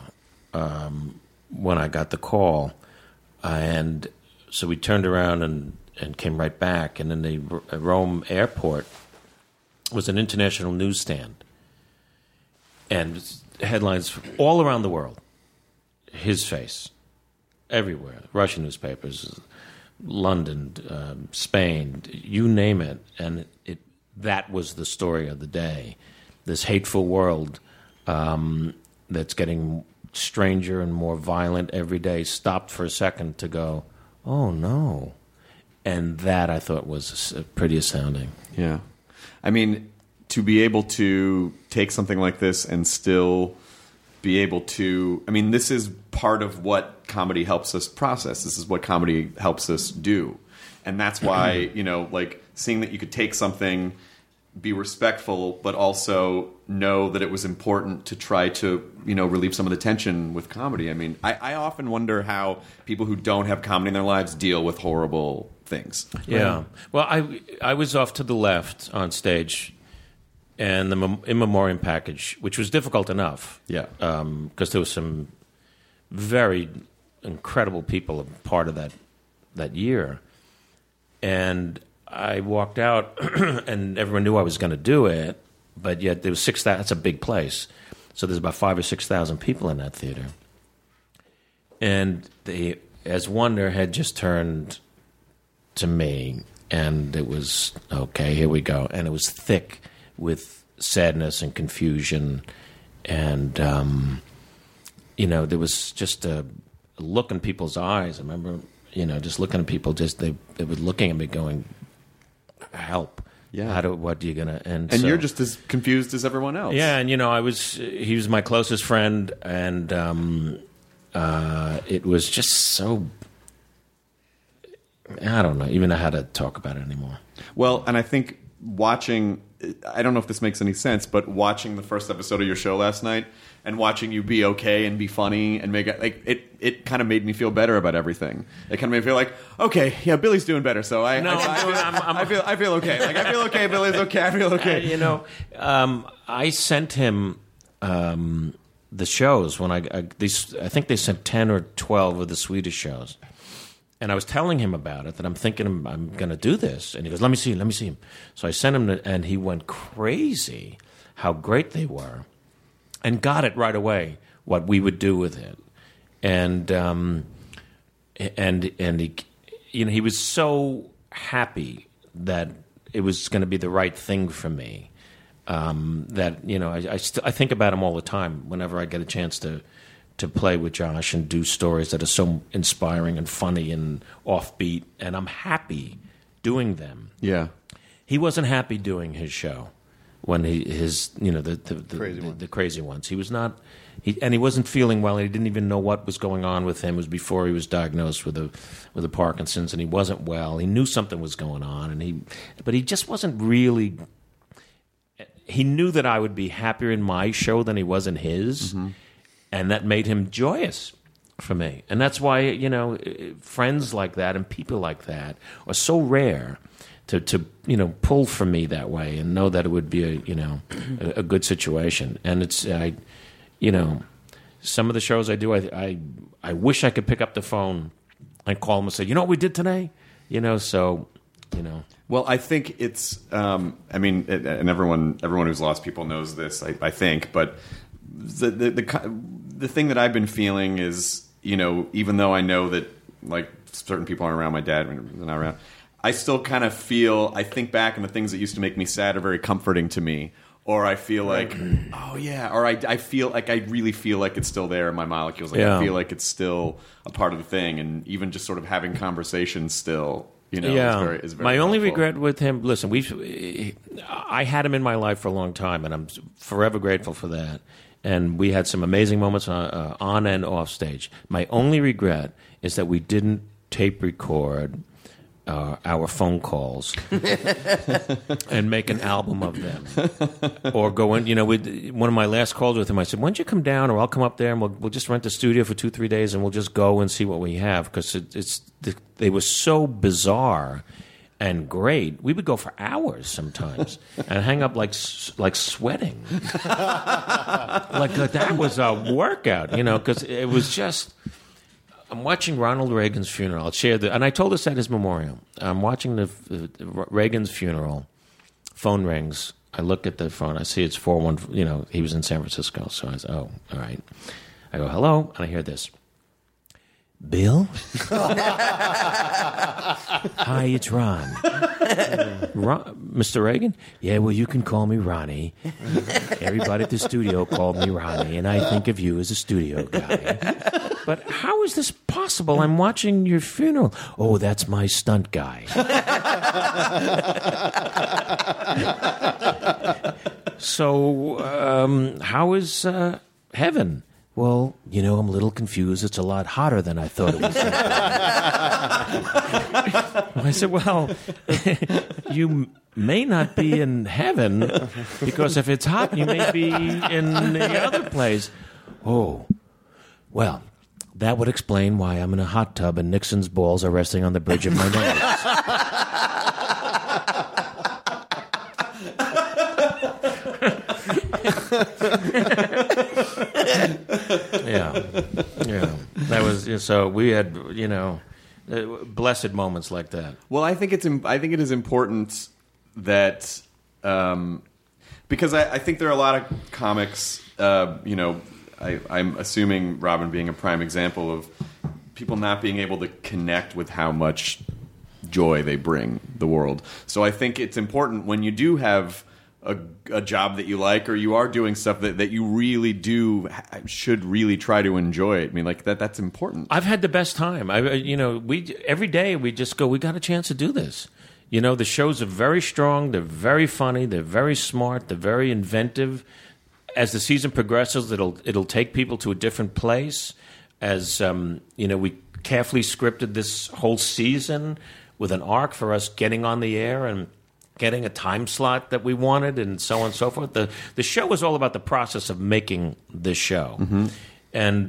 I: when I got the call, and so we turned around and came right back. And then the Rome airport was an international newsstand, and headlines all around the world. His face everywhere. Russian newspapers, London, Spain, you name it, and that was the story of the day. This hateful world that's getting stranger and more violent every day stopped for a second to go, oh no. And that, I thought, was pretty astounding.
F: Yeah. I mean, to be able to take something like this and still be able to... I mean, this is part of what comedy helps us process. This is what comedy helps us do. And that's why, like, seeing that you could take something, be respectful, but also know that it was important to try to, relieve some of the tension with comedy. I mean, I often wonder how people who don't have comedy in their lives deal with horrible things.
I: Yeah. Well, I was off to the left on stage and the in memoriam package, which was difficult enough.
F: Yeah.
I: Because there was some very incredible people a part of that year. And I walked out, and everyone knew I was going to do it, but yet there was 6,000. That's a big place. So there's about 5,000 or 6,000 people in that theater. And they, as Wonder had just turned to me, and it was, okay, here we go. And it was thick with sadness and confusion. And, there was just a look in people's eyes. I remember, just looking at people, they were looking at me going, help.
F: Yeah.
I: What are you going to... And
F: you're just as confused as everyone else.
I: Yeah, and, he was my closest friend, and it was just so... I don't know, even know how to talk about it anymore.
F: Well, and I think watching... I don't know if this makes any sense, but watching the first episode of your show last night and watching you be okay and be funny and make it, it kind of made me feel better about everything. It kind of made me feel like, okay, yeah, Billy's doing better, so I feel okay. Like, I feel okay, Billy's okay, I feel okay.
I: I sent him the shows when I think they sent 10 or 12 of the Swedish shows. And I was telling him about it, that I'm thinking I'm going to do this. And he goes, let me see him. So I sent him, and he went crazy how great they were and got it right away, what we would do with it. And he was so happy that it was going to be the right thing for me. That, I think about him all the time whenever I get a chance to play with Josh and do stories that are so inspiring and funny and offbeat, and I'm happy doing them.
F: Yeah.
I: He wasn't happy doing his show when the crazy ones. He was not, and he wasn't feeling well. He didn't even know what was going on with him. It was before he was diagnosed with the Parkinson's, and he wasn't well. He knew something was going on, but he just wasn't really. He knew that I would be happier in my show than he was in his. Mm-hmm. And that made him joyous for me. And that's why, friends like that and people like that are so rare to pull for me that way and know that it would be a good situation. And it's, some of the shows I do, I wish I could pick up the phone and call them and say, you know what we did today?
F: Well, I think it's, and everyone who's lost people knows this, I think, but the thing that I've been feeling is, even though I know that like certain people aren't around, my dad is not around, I still kind of feel, I think back, and the things that used to make me sad are very comforting to me. Or I feel like, oh yeah, or I feel like I really feel like it's still there in my molecules. Like I feel like it's still a part of the thing, and even just sort of having conversations still, is very
I: my only
F: helpful.
I: regret with him, listen, I had him in my life for a long time, and I'm forever grateful for that. And we had some amazing moments on and off stage. My only regret is that we didn't tape record our phone calls and make an album of them. Or go in, one of my last calls with him, I said, why don't you come down, or I'll come up there and we'll just rent the studio for 2-3 days and we'll just go and see what we have. Because they were so bizarre and great. We would go for hours sometimes and hang up like sweating. like that was a workout, because it was just. I'm watching Ronald Reagan's funeral. I'll share and I told us at his memorial. I'm watching the Reagan's funeral. Phone rings. I look at the phone. I see it's 414. He was in San Francisco. So I said, oh, all right. I go, hello, and I hear this. Bill? Hi, it's Ron. Mr. Reagan? Yeah, well, you can call me Ronnie. Everybody at the studio called me Ronnie, and I think of you as a studio guy. But how is this possible? I'm watching your funeral. Oh, that's my stunt guy. So, how is heaven? Well, I'm a little confused. It's a lot hotter than I thought it was. I said, well, you may not be in heaven, because if it's hot, you may be in the other place. Oh, well, that would explain why I'm in a hot tub and Nixon's balls are resting on the bridge of my nose. Yeah. That was so we had blessed moments like that.
F: Well, I think it is important that because I think there are a lot of comics. I'm assuming Robin being a prime example of people not being able to connect with how much joy they bring the world. So I think it's important when you do have a job that you like, or you are doing stuff that you really should really try to enjoy it. I mean, like that's important.
I: I've had the best time. Every day we just go, we got a chance to do this. The shows are very strong. They're very funny. They're very smart. They're very inventive. As the season progresses, it'll take people to a different place. As we carefully scripted this whole season with an arc for us getting on the air and getting a time slot that we wanted, and so on and so forth. The show was all about the process of making this show, and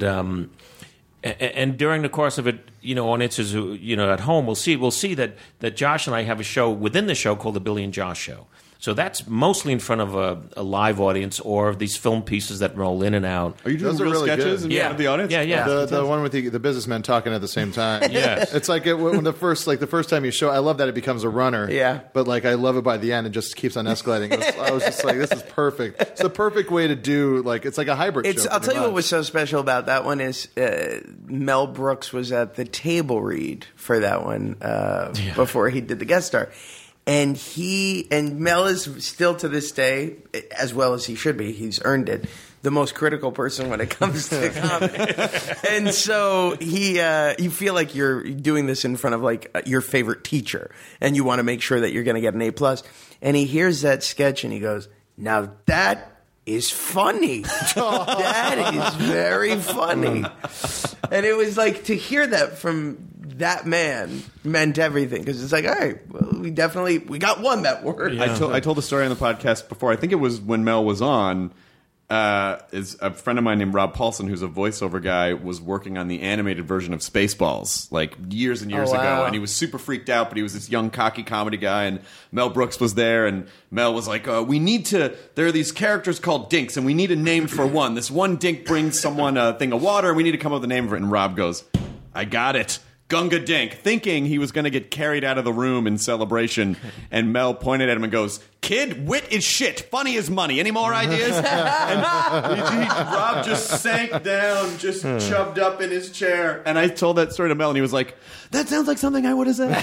I: during the course of it, audiences at home will see that Josh and I have a show within the show called the Billy and Josh Show. So that's mostly in front of a live audience or these film pieces that roll in and out.
F: Are you doing real
H: really
F: sketches
H: good.
F: in front of the audience?
I: Yeah.
H: The one with the businessmen talking at the same time.
I: Yes.
H: It's like when the first time you show, I love that it becomes a runner.
B: Yeah.
H: But I love it by the end. It just keeps on escalating. I was just like, this is perfect. It's the perfect way to do, it's like a hybrid show.
B: I'll tell you what was so special about that one is Mel Brooks was at the table read for that one before he did the guest star. And Mel is still to this day, as well as he should be, he's earned it, the most critical person when it comes to comedy. And so you feel like you're doing this in front of your favorite teacher, and you want to make sure that you're going to get an A+. And he hears that sketch and he goes, "Now that is funny. That is very funny." And it was like to hear that from that man meant everything, because it's like, all right, well, we got one that worked.
F: Yeah. I told the story on the podcast before. I think it was when Mel was on. Is a friend of mine named Rob Paulson, who's a voiceover guy, was working on the animated version of Spaceballs years and years ago, and he was super freaked out. But he was this young, cocky comedy guy, and Mel Brooks was there, and Mel was like, there are these characters called dinks, and we need a name for one. This one dink brings someone a thing of water, and we need to come up with a name for it. And Rob goes, "I got it. Gunga Dink," thinking he was going to get carried out of the room in celebration. And Mel pointed at him and goes, "Kid, wit is shit. Funny is money. Any more ideas?" And Rob just sank down, just chubbed up in his chair. And I told that story to Mel, and he was like, "That sounds like something I would have said."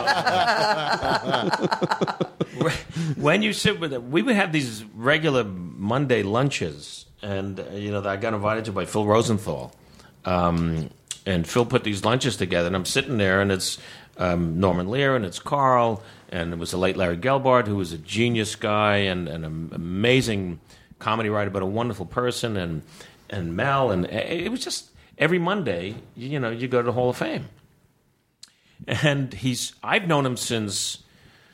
I: When you sit with it, we would have these regular Monday lunches, and that I got invited to by Phil Rosenthal. And Phil put these lunches together, and I'm sitting there, and it's Norman Lear, and it's Carl, and it was the late Larry Gelbart, who was a genius guy and an amazing comedy writer, but a wonderful person, and Mel, and it was just every Monday, you go to the Hall of Fame. And I've known him since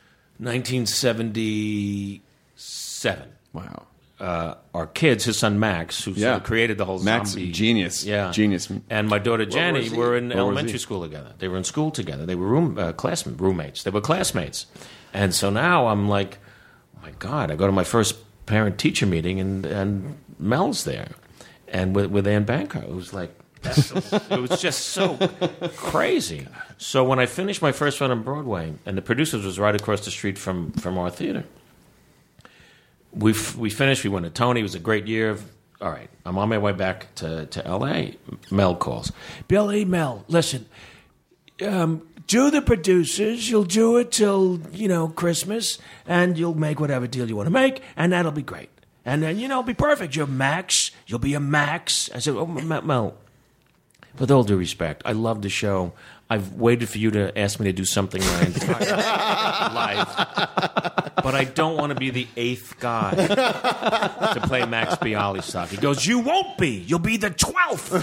I: 1977.
F: Wow.
I: Our kids, his son Max, who created the whole
F: Max,
I: zombie.
F: genius.
I: Yeah.
F: Genius.
I: And my daughter Jenny were in elementary school together. They were in school together. They were roommates. They were classmates. And so now I'm like, oh my God, I go to my first parent-teacher meeting and Mel's there. And with Ann Banker. It was like, it was just so crazy. So when I finished my first run on Broadway, and the producers was right across the street from our theater, we finished. We went to Tony. It was a great year. All right, I'm on my way back to L.A. Mel calls. "Billy, Mel, listen, do the producers. You'll do it till Christmas, and you'll make whatever deal you want to make, and that'll be great. And then it'll be perfect. You're Max. You'll be a Max." I said, "Oh, Mel, with all due respect, I love the show. I've waited for you to ask me to do something my entire life. But I don't want to be the 8th guy to play Max Bialystock." He goes, "You won't be. You'll be the 12th."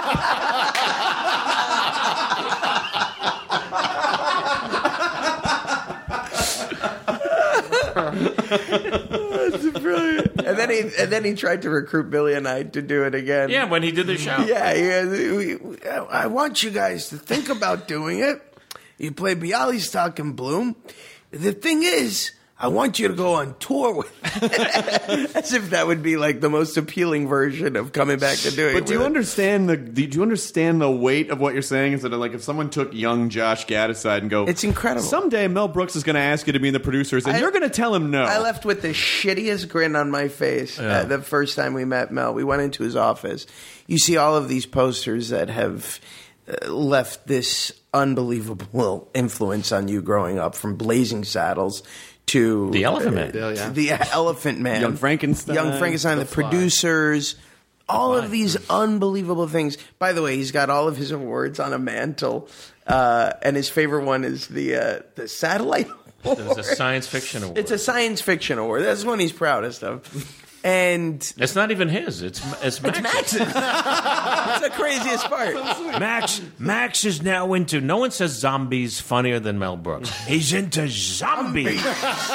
B: That's brilliant. And then he tried to recruit Billy and I to do it again.
I: Yeah, when he did the show.
B: Yeah. I want you guys to think about doing it. You play Bialystock and Bloom. The thing is, I want you to go on tour with as if that would be like the most appealing version of coming back to doing it.
F: But do you understand the weight of what you're saying? Is that like if someone took young Josh Gad aside and go,
B: it's incredible.
F: Someday Mel Brooks is going to ask you to be in the producers, and you're going to tell him no.
B: I left with the shittiest grin on my face the first time we met Mel. We went into his office. You see all of these posters that have left this unbelievable influence on you growing up, from Blazing Saddles to
I: The Elephant Man.
B: The Elephant Man,
F: Young Frankenstein,
B: the producers, all of these unbelievable things. By the way, he's got all of his awards on a mantle, and his favorite one is the Satellite Award.
I: There's a science fiction award.
B: It's a science fiction award. That's one he's proudest of. And
I: it's not even his. It's Max's.
B: That's the craziest part.
I: Max is now into. No one says zombies funnier than Mel Brooks. He's into zombies.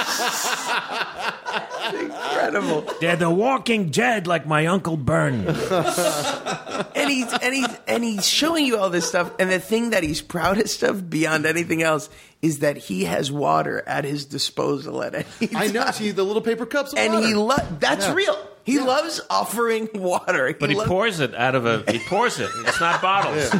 B: Incredible.
I: They're the Walking Dead, like my Uncle Bern.
B: and he's showing you all this stuff. And the thing that he's proudest of beyond anything else is that he has water at his disposal at any time.
H: I know. See the little paper cups of
B: and
H: water.
B: That's real. He loves offering water.
I: But he pours it out of He pours it. It's not bottles.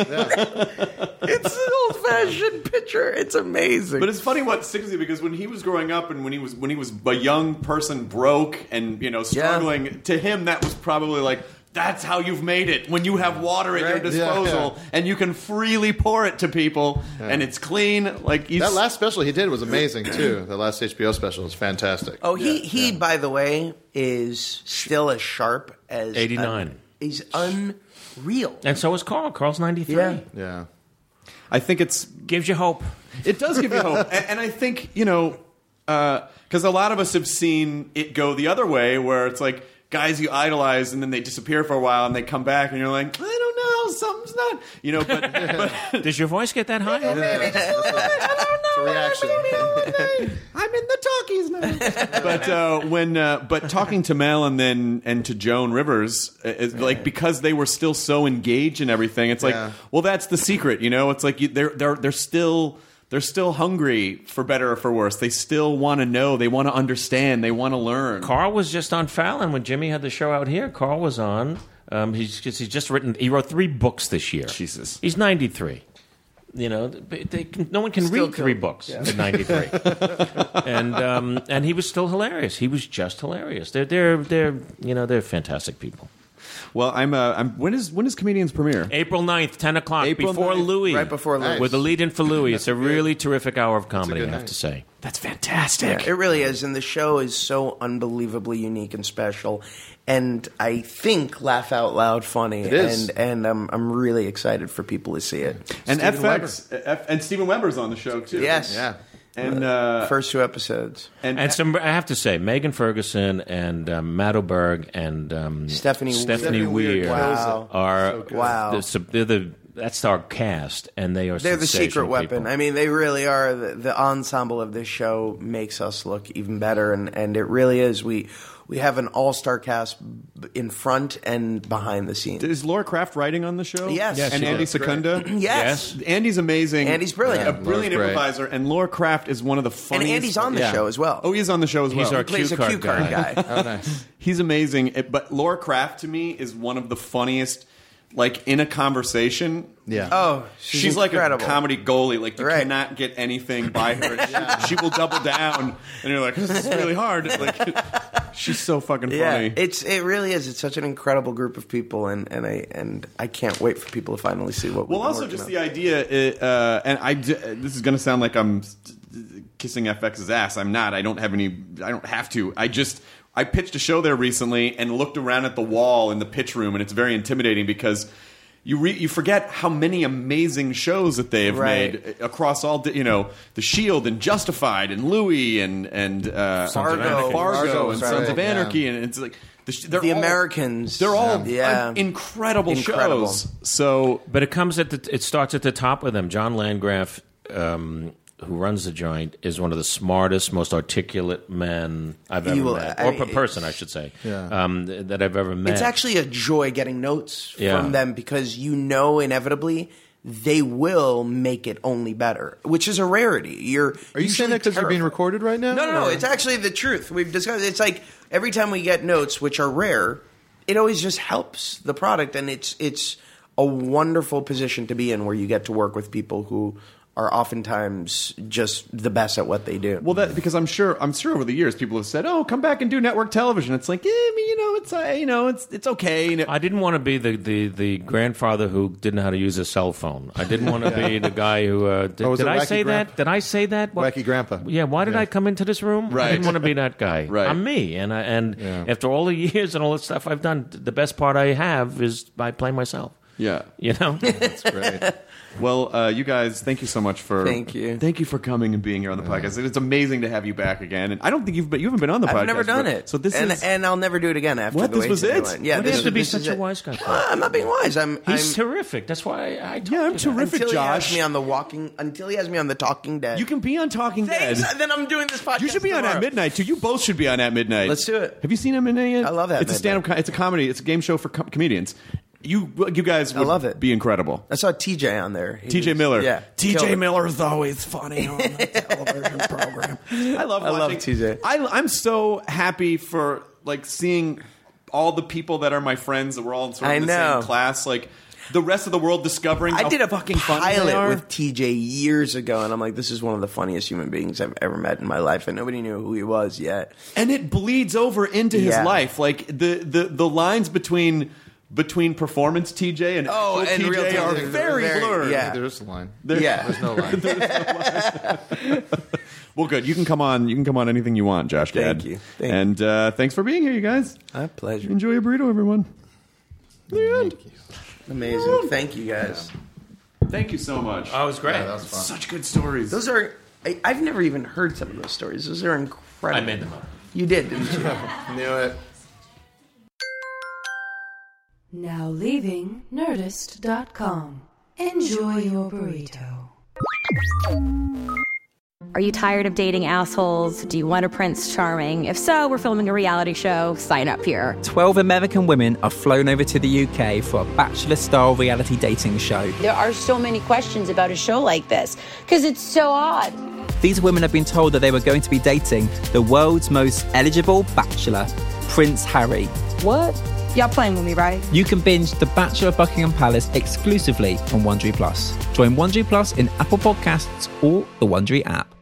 B: It's an old-fashioned pitcher. It's amazing.
F: But it's funny what sticks with you, because when he was growing up and when he was a young person, broke and struggling, to him that was probably like, that's how you've made it, when you have water at your disposal and you can freely pour it to people and it's clean. Like
H: that last special he did was amazing too. The last HBO special was fantastic.
B: Oh, he by the way is still as sharp as
I: 89.
B: He's unreal.
I: And so is Carl. Carl's 93.
H: Yeah.
F: I think it
I: gives you hope.
F: It does give you hope, and I think because a lot of us have seen it go the other way, where it's like guys you idolize and then they disappear for a while and they come back and you're like, I don't know, something's not, but
I: does your voice get that high?
F: I don't know.
H: It's a reaction.
F: I'm in the talkies now. But talking to Mel and to Joan Rivers, like, because they were still so engaged in everything, it's like, well, that's the secret, It's like they're still hungry, for better or for worse. They still want to know. They want to understand. They want to learn.
I: Carl was just on Fallon when Jimmy had the show out here. Carl was on. He's just written. He wrote 3 books this year.
F: Jesus,
I: he's 93. No one can read 3 books at 93. and he was still hilarious. He was just hilarious. They're fantastic people.
F: Well, when is Comedians premiere?
I: April 9th, 10 o'clock, before Louis.
B: Right before Louis.
I: With a lead-in for Louis. It's a really terrific hour of comedy, I have to say.
F: That's fantastic.
B: Yeah, it really is. And the show is so unbelievably unique and special. And I think laugh out loud funny.
H: It is.
B: And I'm really excited for people to see it.
F: And and Steven Weber's on the show, too.
B: Yes.
H: Yeah.
B: And first 2 episodes.
I: And some, I have to say, Megan Ferguson and Matt Oberg and Stephanie Weir are that's our cast, and they're
B: the secret weapon.
I: People.
B: I mean, they really are. The ensemble of this show makes us look even better, and it really is. We have an all-star cast in front and behind the scenes.
F: Is Laura Kraft writing on the show?
B: Yes.
F: And Andy Secunda?
B: Yes.
F: Andy's amazing.
B: Andy's brilliant.
F: A brilliant improviser. And Laura Kraft is one of the funniest.
B: And Andy's on the show as well.
F: Oh, he's on the show as well.
I: He's our
B: he plays a cue card guy.
H: Oh, nice.
F: He's amazing. But Laura Kraft, to me, is one of the funniest, like, in a conversation.
H: Yeah.
B: Oh, she's
F: like
B: incredible.
F: a comedy goalie. Like, you cannot get anything by her. She will double down. And you're like, this is really hard. Like, she's so fucking funny.
B: It really is. It's such an incredible group of people, and I can't wait for people to finally see what we're
F: also just the idea, this is going to sound like I'm kissing FX's ass. I'm not. I don't have to. I pitched a show there recently and looked around at the wall in the pitch room, and it's very intimidating because you forget how many amazing shows that they have made across all, The Shield and Justified and Louis and Fargo and Sons of Anarchy, and it's like
B: the Americans.
F: They're all incredible shows. So,
I: but it starts at the top with them. John Landgraf, who runs the joint, is one of the smartest, most articulate men I've ever met. Or person, I should say, that I've ever met.
B: It's actually a joy getting notes from them because inevitably they will make it only better, which is a rarity.
H: Are you saying that because you're being recorded right now?
B: No. It's actually the truth. We've discussed. It's like every time we get notes, which are rare, it always just helps the product, and it's a wonderful position to be in, where you get to work with people who are oftentimes just the best at what they do.
F: Well, because I'm sure over the years people have said, "Oh, come back and do network television." It's like, it's okay.
I: I didn't want to be the grandfather who didn't know how to use a cell phone. I didn't want to be the guy who did I say that? Did I say that?
H: Wacky grandpa.
I: Yeah. Why did I come into this room?
F: Right.
I: I didn't want to be that guy.
F: Right.
I: I'm me, and after all the years and all the stuff I've done, the best part I have is by playing myself.
F: Yeah.
H: That's great.
F: Well, you guys, thank you so much for
B: Thank you
F: for coming and being here on the podcast. It's amazing to have you back again. And I don't think you haven't been on the podcast.
B: I've never done it.
F: So this is,
B: and I'll never do it again after.
F: What?
B: The
F: This
B: way
F: was
B: today
F: it?
B: went. Yeah,
I: Why do you have to be such a wise guy?
B: I'm not being wise.
I: He's terrific. That's why I told you
F: I'm
I: that.
F: terrific,
B: until
F: Josh.
B: He has me on the Talking Dead.
F: You can be on Talking Dead.
B: Thanks. Then I'm doing this podcast.
F: You should be on
B: tomorrow.
F: At Midnight too. You both should be on At Midnight.
B: Let's do it.
F: Have you seen At Midnight yet?
B: I love At
F: It's a
B: Midnight.
F: stand-up. It's a comedy. It's a game show for comedians. You guys would
B: love it.
F: be incredible.
B: I saw TJ on there.
F: TJ Miller.
B: Yeah.
F: TJ Miller is always funny on the television program. I love
B: TJ.
F: I'm so happy for seeing all the people that are my friends that we're all in sort of in the same class. Like the rest of the world discovering
B: I
F: how
B: did a
F: fucking funny they
B: pilot
F: are.
B: with TJ years ago, and I'm like, this is one of the funniest human beings I've ever met in my life, and nobody knew who he was yet.
F: And it bleeds over into his
B: Yeah.
F: life. Like the lines between performance TJ and actual
B: and
F: TJ
B: real TJ
F: are
B: are
F: very
B: very-
F: blurred.
B: yeah.
H: There's a line.
B: Yeah.
H: There's no line.
F: Well, good. You can come on. You can come on anything you want, Josh Gad.
B: Thank you.
F: And thanks for being here, you guys.
B: My pleasure.
F: Enjoy your burrito, everyone. The end.
B: Amazing. Thank you, guys.
F: Thank you so much.
I: Oh, it was great.
H: Yeah, that was fun.
F: Such good stories.
B: Those are. I've never even heard some of those stories. Those are incredible.
I: I made them up.
B: You did, didn't you?
H: Knew it.
A: Now leaving Nerdist.com. Enjoy your burrito.
J: Are you tired of dating assholes? Do you want a Prince Charming? If so, we're filming a reality show. Sign up here.
K: 12 American women are flown over to the UK for a bachelor-style reality dating show.
L: There are so many questions about a show like this because it's so odd.
K: These women have been told that they were going to be dating the world's most eligible bachelor, Prince Harry.
L: What? Y'all playing with me, right?
K: You can binge The Bachelor of Buckingham Palace exclusively on Wondery Plus. Join Wondery Plus in Apple Podcasts or the Wondery app.